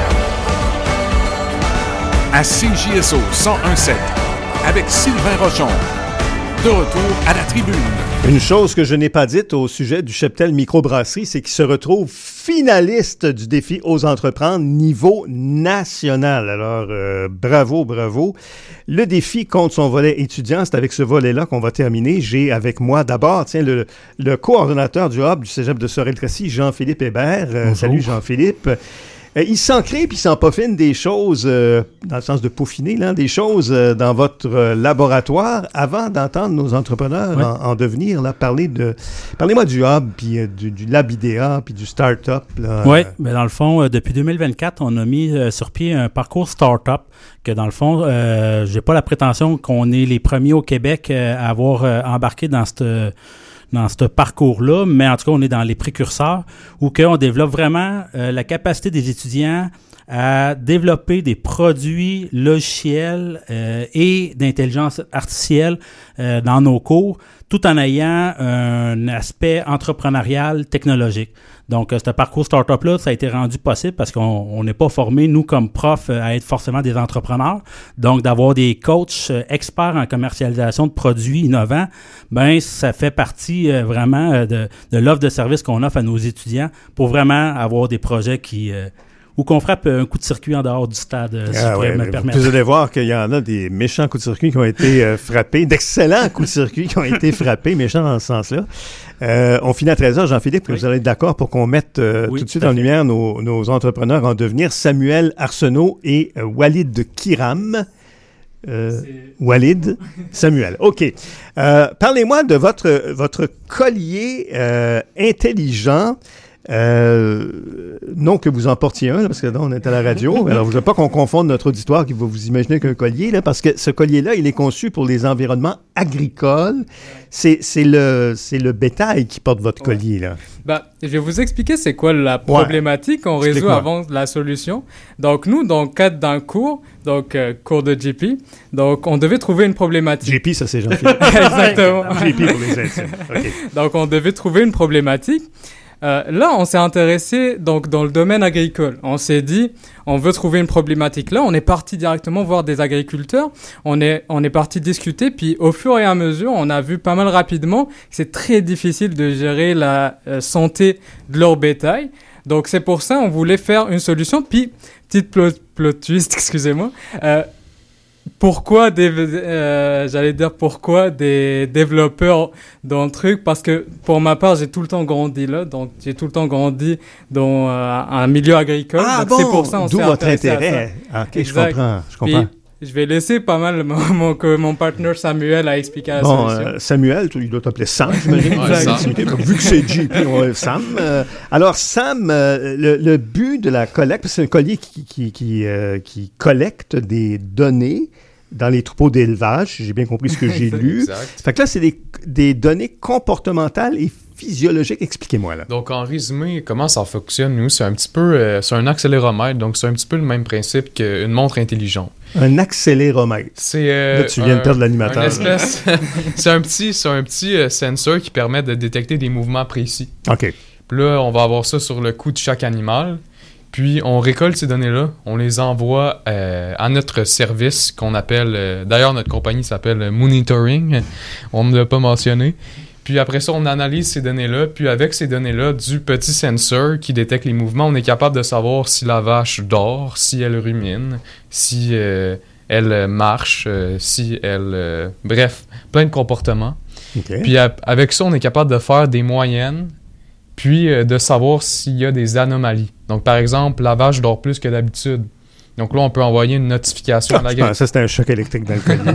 À C J S O cent un sept, avec Sylvain Rochon. De retour à la Tribune. Une chose que je n'ai pas dite au sujet du cheptel microbrasserie, c'est qu'il se retrouve finaliste du défi Ose entreprendre niveau national. Alors, euh, bravo, bravo. Le défi compte son volet étudiant. C'est avec ce volet-là qu'on va terminer. J'ai avec moi d'abord, tiens, le, le coordonnateur du Hub du Cégep de Sorel-Tracy, Jean-Philippe Hébert. Euh, salut Jean-Philippe. Euh, il s'en crée puis il s'en peaufine des choses, euh, dans le sens de peaufiner, là, des choses euh, dans votre euh, laboratoire. Avant d'entendre nos entrepreneurs ouais. en, en devenir, là, parler de, parlez-moi du Hub, puis euh, du, du Lab Idea, puis du Start-up. Oui, mais dans le fond, euh, depuis deux mille vingt-quatre, on a mis euh, sur pied un parcours Start-up que dans le fond, euh, j'ai pas la prétention qu'on est les premiers au Québec euh, à avoir euh, embarqué dans cette... Euh, dans ce parcours-là, mais en tout cas, on est dans les précurseurs où qu'on développe vraiment euh, la capacité des étudiants à développer des produits logiciels euh, et d'intelligence artificielle euh, dans nos cours, tout en ayant un aspect entrepreneurial technologique. Donc, euh, ce parcours startup-là, ça a été rendu possible parce qu'on n'est pas formé, nous, comme profs, euh, à être forcément des entrepreneurs. Donc, d'avoir des coachs euh, experts en commercialisation de produits innovants, ben ça fait partie euh, vraiment euh, de, de l'offre de service qu'on offre à nos étudiants pour vraiment avoir des projets qui... Euh, ou qu'on frappe un coup de circuit en dehors du stade, euh, si ah je ouais, me permettre. Vous allez voir qu'il y en a des méchants coups de circuit qui ont été euh, frappés, d'excellents coups de circuit qui ont été frappés, méchants dans ce sens-là. Euh, on finit à treize heures, Jean-Philippe, oui. Vous allez être d'accord pour qu'on mette euh, oui, tout de suite en lumière nos, nos entrepreneurs en devenir, Samuel Arsenault et euh, Walid Kiram. Euh, Walid, Samuel. OK. Euh, parlez-moi de votre, votre collier euh, intelligent. Euh, non que vous en portiez un, là, parce que là, on est à la radio. Alors, je ne veux pas qu'on confonde notre auditoire qui va vous imaginer qu'un collier, là, parce que ce collier-là, il est conçu pour les environnements agricoles. C'est, c'est, le, c'est le bétail qui porte votre collier, là. Ben, je vais vous expliquer c'est quoi la problématique qu'on résout avant la solution. Donc, nous, dans le cadre d'un cours, donc euh, cours de J P, donc on devait trouver une problématique. J P, ça c'est gentil. Exactement. J P pour les intimes. Okay. Donc, on devait trouver une problématique. Euh, là, on s'est intéressé donc dans le domaine agricole. On s'est dit, on veut trouver une problématique là. On est parti directement voir des agriculteurs. On est on est parti discuter. Puis au fur et à mesure, on a vu pas mal rapidement que c'est très difficile de gérer la euh, santé de leur bétail. Donc c'est pour ça on voulait faire une solution. Puis petite plot, plot twist, excusez-moi. Euh, Pourquoi des, euh, j'allais dire pourquoi des développeurs dans le truc, parce que pour ma part j'ai tout le temps grandi là, donc j'ai tout le temps grandi dans euh, un milieu agricole. Ah donc bon, c'est pour ça on d'où s'est votre intéressé à intérêt. ça. Ah, ok, Exact. je comprends, je comprends. Puis, je vais laisser pas mal mon, mon, mon, mon partenaire Samuel à expliquer la bon, solution. Euh, Samuel, tu, il doit t'appeler Sam, j'imagine. Ouais, Sam. Vu que c'est J P, on va Sam. Euh, alors, Sam, euh, le, le but de la collecte, c'est un collier qui, qui, qui, euh, qui collecte des données dans les troupeaux d'élevage, si j'ai bien compris ce que j'ai lu. Exact. Fait que là, c'est des, des données comportementales et physiologiques. Expliquez-moi, là. Donc, en résumé, comment ça fonctionne, nous, c'est un petit peu... Euh, c'est un accéléromètre, donc c'est un petit peu le même principe qu'une montre intelligente. Un accéléromètre. C'est... Euh, là, tu viens un, de perdre l'animateur. Un espèce... c'est un petit, c'est un petit euh, sensor qui permet de détecter des mouvements précis. OK. Puis là, on va avoir ça sur le cou de chaque animal. Puis, on récolte ces données-là, on les envoie euh, à notre service qu'on appelle... Euh, d'ailleurs, notre compagnie s'appelle Monitoring. On ne l'a pas mentionné. Puis après ça, on analyse ces données-là. Puis avec ces données-là, du petit sensor qui détecte les mouvements, on est capable de savoir si la vache dort, si elle rumine, si euh, elle marche, euh, si elle... Euh, bref, plein de comportements. Okay. Puis a- avec ça, on est capable de faire des moyennes, puis euh, de savoir s'il y a des anomalies. Donc, par exemple, la vache dort plus que d'habitude. Donc là, on peut envoyer une notification Ah, à l'agriculteur. ça, c'était un choc électrique dans le collier.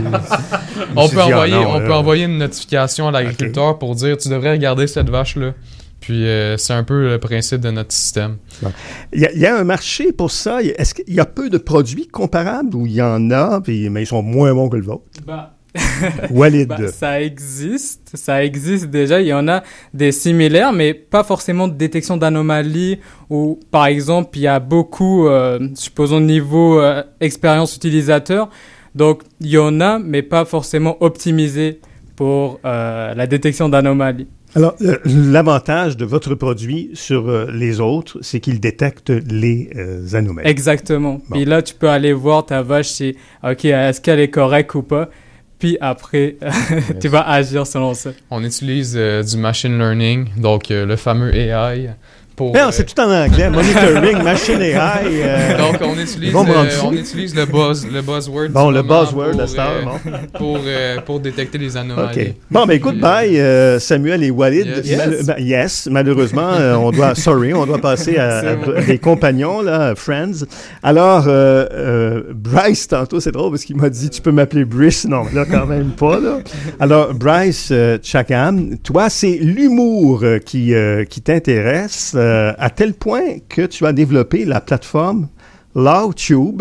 on peut, envoyer, ah non, on euh... peut envoyer une notification à l'agriculteur okay. pour dire « Tu devrais regarder cette vache-là ». Puis euh, c'est un peu le principe de notre système. Il y, a, il y a un marché pour ça. Est-ce qu'il y a peu de produits comparables ou il y en a, puis, mais ils sont moins bons que le vôtre? Bah. Walid. Bah, ça existe, ça existe déjà. Il y en a des similaires, mais pas forcément de détection d'anomalies. Ou par exemple, il y a beaucoup, euh, supposons niveau euh, expérience utilisateur. Donc il y en a, mais pas forcément optimisé pour euh, la détection d'anomalies. Alors, euh, l'avantage de votre produit sur euh, les autres, c'est qu'il détecte les euh, anomalies. Exactement. Bon. Puis là, tu peux aller voir ta vache si, OK, est-ce qu'elle est correcte ou pas. Puis après, yes. tu vas agir selon ça. On utilise euh, du machine learning, donc euh, le fameux A I. Pour, non, euh... c'est tout en anglais. Monitoring, machine A I. Euh... Donc, on utilise, bon, euh, on utilise le, buzz, le buzzword. Bon, le buzzword pour, de Star, euh, bon. pour, euh, pour détecter les anomalies. OK. Bon, ben écoute, bye, euh, Samuel et Walid. Yes. Mal- ben, yes. Malheureusement, euh, on doit, sorry, on doit passer à, à, à des compagnons, là, friends. Alors, euh, euh, Bryce, tantôt, c'est drôle parce qu'il m'a dit, tu peux m'appeler Brice. Non, là, quand même pas, là. Alors, Bryce euh, Chacam, toi, c'est l'humour euh, qui, euh, qui t'intéresse euh, à tel point que tu as développé la plateforme LawTube,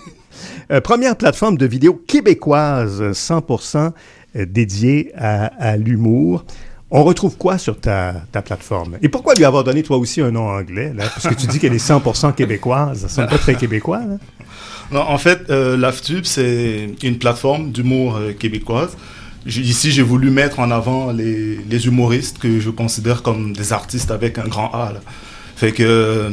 euh, première plateforme de vidéo québécoise cent pour cent dédiée à, à l'humour. On retrouve quoi sur ta, ta plateforme? Et pourquoi lui avoir donné toi aussi un nom anglais, là? Parce que tu dis qu'elle est cent pour cent québécoise. Ça sonne pas très québécois, là? Non, en fait, euh, LawTube, c'est une plateforme d'humour euh, québécoise. J- ici, j'ai voulu mettre en avant les, les humoristes que je considère comme des artistes avec un grand A, là. Fait que euh,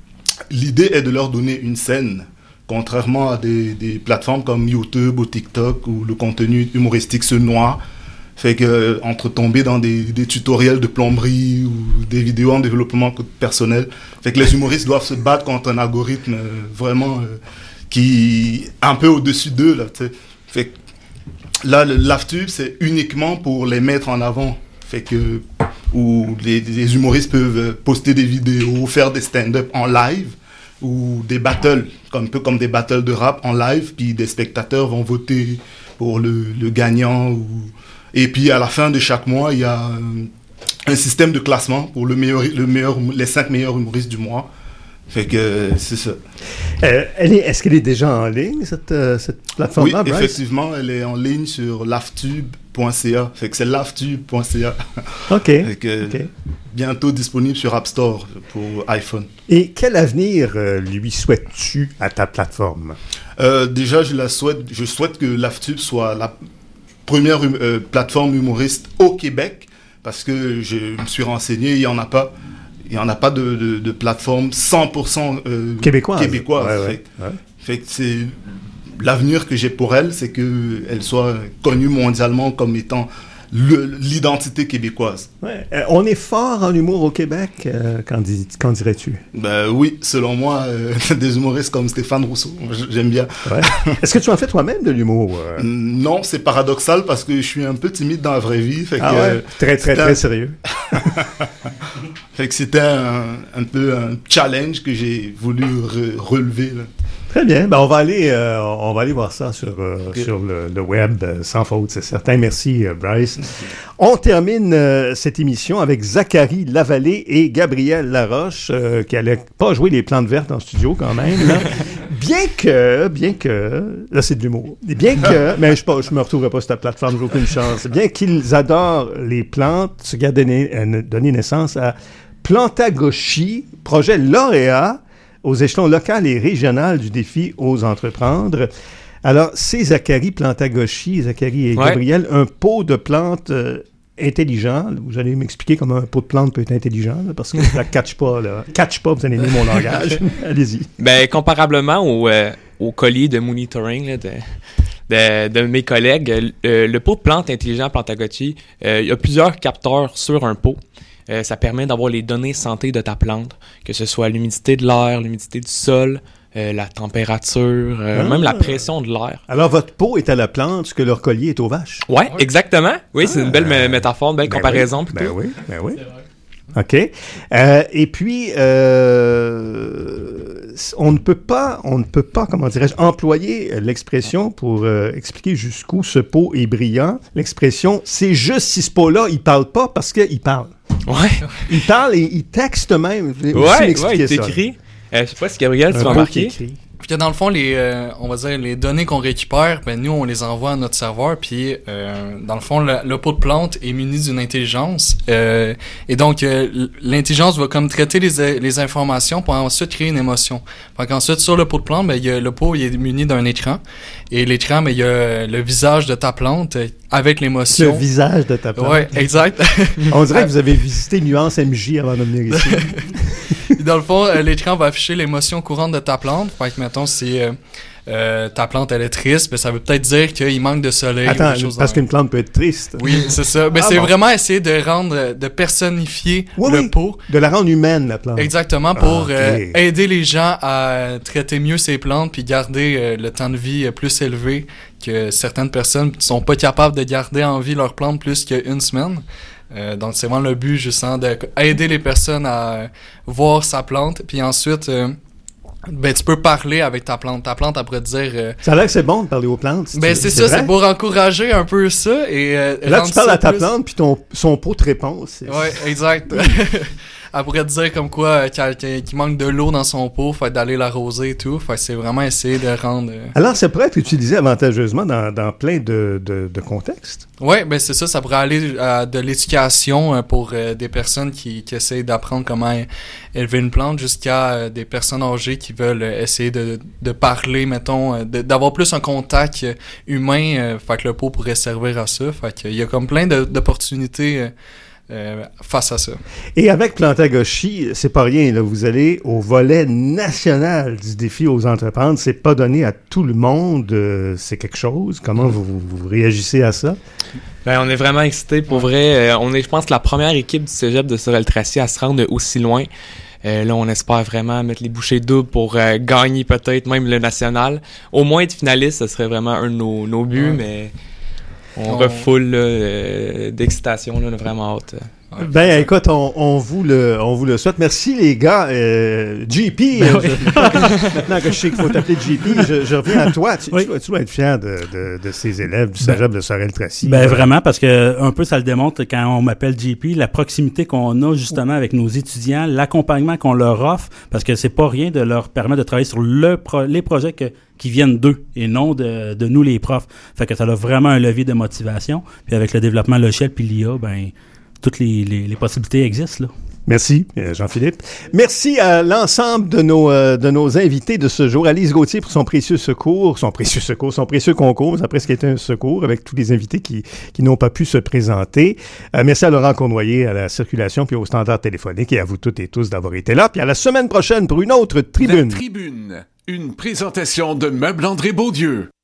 l'idée est de leur donner une scène, contrairement à des, des plateformes comme YouTube ou TikTok où le contenu humoristique se noie. Fait que euh, entre tomber dans des, des tutoriels de plomberie ou des vidéos en développement personnel, fait que les humoristes doivent se battre contre un algorithme euh, vraiment euh, qui est un peu au-dessus d'eux, là, tu sais. Fait que là, le LawTube, c'est uniquement pour les mettre en avant. Fait que où les, les humoristes peuvent poster des vidéos, faire des stand-up en live ou des battles, comme, un peu comme des battles de rap en live, puis des spectateurs vont voter pour le, le gagnant. Ou... Et puis à la fin de chaque mois, il y a un système de classement pour le meilleur, le meilleur, les cinq meilleurs humoristes du mois. Fait que euh, c'est ça. Euh, elle est, est-ce qu'elle est déjà en ligne, cette, euh, cette plateforme-là, Oui, Bryce? effectivement, elle est en ligne sur laftube point c a. Fait que c'est laftube point c a. OK. Fait que OK. bientôt disponible sur App Store pour iPhone. Et quel avenir euh, lui souhaites-tu à ta plateforme? Euh, déjà, je la souhaite, je souhaite que laftube soit la première hum- euh, plateforme humoriste au Québec, parce que je me suis renseigné, il n'y en a pas. Il n'y en a pas de, de, de plateforme cent pour cent euh, Québécoise. québécoise. Ouais, ouais, fait, ouais. fait que c'est l'avenir que j'ai pour elle, c'est qu'elle soit connue mondialement comme étant le, l'identité québécoise. Ouais. Euh, on est fort en humour au Québec, euh, qu'en, dis, qu'en dirais-tu? Ben oui, selon moi, euh, des humoristes comme Stéphane Rousseau, j'aime bien. Ouais. Est-ce que tu en fais toi-même de l'humour? Euh? Non, c'est paradoxal parce que je suis un peu timide dans la vraie vie. Fait ah que, ouais? euh, Très, très, très un... sérieux. Fait que c'était un, un peu un challenge que j'ai voulu re- relever, là. Très bien. Ben, on va aller, euh, on va aller voir ça sur, euh, okay. sur le, le web, euh, sans faute, c'est certain. Merci, euh, Bryce. On termine euh, cette émission avec Zachary Lavallée et Gabriel Laroche, euh, qui n'allaient pas jouer les plantes vertes en studio quand même. Là. Bien que, bien que, là c'est de l'humour, bien que, mais je ne me retrouverai pas sur ta plateforme, j'ai aucune chance, bien qu'ils adorent les plantes, ce qui a donné, euh, donné naissance à Plantagochi, projet lauréat aux échelons local et régional du défi Ose entreprendre. Alors, c'est Zachary Plantagochi, Zachary et ouais. Gabriel, un pot de plantes euh, intelligent. Vous allez m'expliquer comment un pot de plantes peut être intelligent, là, parce que je ne catch pas, là. Catch pas, vous allez aimer mon langage. Allez-y. Ben, comparablement au, euh, au collier de monitoring là, de, de, de mes collègues, euh, le pot de plantes intelligent Plantagochi, euh, il y a plusieurs capteurs sur un pot. Euh, ça permet d'avoir les données santé de ta plante, que ce soit l'humidité de l'air, l'humidité du sol, euh, la température, euh, ah. même la pression de l'air. Alors, votre pot est à la plante, ce que leur collier est aux vaches. Ouais, ouais. exactement. Oui, ah. c'est une belle euh, métaphore, une belle ben comparaison. Oui. Ben oui, ben oui. OK. Euh, et puis, euh, on ne peut pas, on ne peut pas, comment dirais-je, employer l'expression pour euh, expliquer jusqu'où ce pot est brillant. L'expression, c'est juste si ce pot-là, il parle pas parce qu'il parle. Ouais. Il parle et il texte même. Ouais, ouais, il t'écrit. Euh, je sais pas si Gabriel, tu vas remarquer. Puis que dans le fond, les, euh, on va dire, les données qu'on récupère, ben nous, on les envoie à notre serveur. Puis, euh, dans le fond, le, le pot de plante est muni d'une intelligence. Euh, et donc, euh, l'intelligence va comme traiter les, les informations pour ensuite créer une émotion. Fait qu'ensuite, sur le pot de plante, ben, il y a, le pot il est muni d'un écran. Et l'écran, ben, il y a le visage de ta plante avec l'émotion. Le visage de ta plante. Ouais, exact. On dirait que vous avez visité Nuance M J avant de venir ici. Dans le fond, euh, l'écran va afficher l'émotion courante de ta plante. Fait que, mettons, si euh, euh, ta plante, elle est triste, ben, ça veut peut-être dire qu'il manque de soleil. Attends, ou des choses parce qu'une plante peut être triste. Oui, c'est ça. Ben, ah, c'est bon. vraiment essayer de rendre, de personnifier oui, le oui. pot. De la rendre humaine, la plante. Exactement, pour ah, okay. euh, aider les gens à traiter mieux ces plantes puis garder euh, le temps de vie euh, plus élevé que certaines personnes qui sont pas capables de garder en vie leur plante plus qu'une semaine. Euh, donc, c'est vraiment le but, justement, d'aider les personnes à voir sa plante. Puis ensuite, euh, ben, tu peux parler avec ta plante. Ta plante, elle pourrait te dire... Euh, ça a l'air que c'est bon de parler aux plantes. Ben, c'est, c'est ça, vrai? C'est pour encourager un peu ça. Et, euh, là, tu parles à ta plus... plante, puis ton, son pot te répond. C'est... Ouais, exact. Elle pourrait te dire comme quoi euh, qu'il, qu'il manque de l'eau dans son pot, fait d'aller l'arroser et tout. Fait c'est vraiment essayer de rendre... Euh... Alors, ça pourrait être utilisé avantageusement dans, dans plein de, de, de contextes. Oui, ben c'est ça. Ça pourrait aller à de l'éducation euh, pour euh, des personnes qui, qui essayent d'apprendre comment élever une plante jusqu'à euh, des personnes âgées qui veulent euh, essayer de, de parler, mettons, euh, de, d'avoir plus un contact euh, humain. Euh, fait que le pot pourrait servir à ça. Fait qu'il y a comme plein de, d'opportunités... Euh, Euh, face à ça. Et avec Plantagochi, c'est pas rien, là, vous allez au volet national du défi Ose entreprendre. C'est pas donné à tout le monde, euh, c'est quelque chose. Comment vous, vous, vous réagissez à ça? Ben, on est vraiment excités, pour vrai. Euh, on est, je pense, la première équipe du cégep de Sorel-Tracy à se rendre aussi loin. Euh, là, on espère vraiment mettre les bouchées doubles pour euh, gagner peut-être même le national. Au moins être finaliste, ce serait vraiment un de nos, nos buts, ouais. mais... On, on refoule là, euh, d'excitation, là, on a vraiment hâte. Ben, écoute, on, on, vous le, on vous le souhaite. Merci, les gars. Euh, J P, ben, euh, oui. je, maintenant que je sais qu'il faut t'appeler J P, je, je reviens à toi. Tu, oui. tu, tu dois être fier de, de, de ces élèves du cégep ben, de Sorel-Tracy. Ben, vraiment, parce que un peu, ça le démontre quand on m'appelle J P, la proximité qu'on a justement avec nos étudiants, l'accompagnement qu'on leur offre, parce que c'est pas rien de leur permettre de travailler sur le pro, les projets que, qui viennent d'eux et non de, de nous, les profs. Fait que ça a vraiment un levier de motivation. Puis avec le développement logiciel puis l'I A, ben, toutes les, les, les possibilités existent, là. Merci, Jean-Philippe. Merci à l'ensemble de nos, euh, de nos invités de ce jour. Alice Gauthier pour son précieux secours, son précieux secours, son précieux concours. Ça a presque été un secours avec tous les invités qui, qui n'ont pas pu se présenter. Euh, merci à Laurent Cournoyer à la circulation puis au standard téléphonique et à vous toutes et tous d'avoir été là. Puis à la semaine prochaine pour une autre tribune. La tribune, une présentation de Meubles André Beaudieu.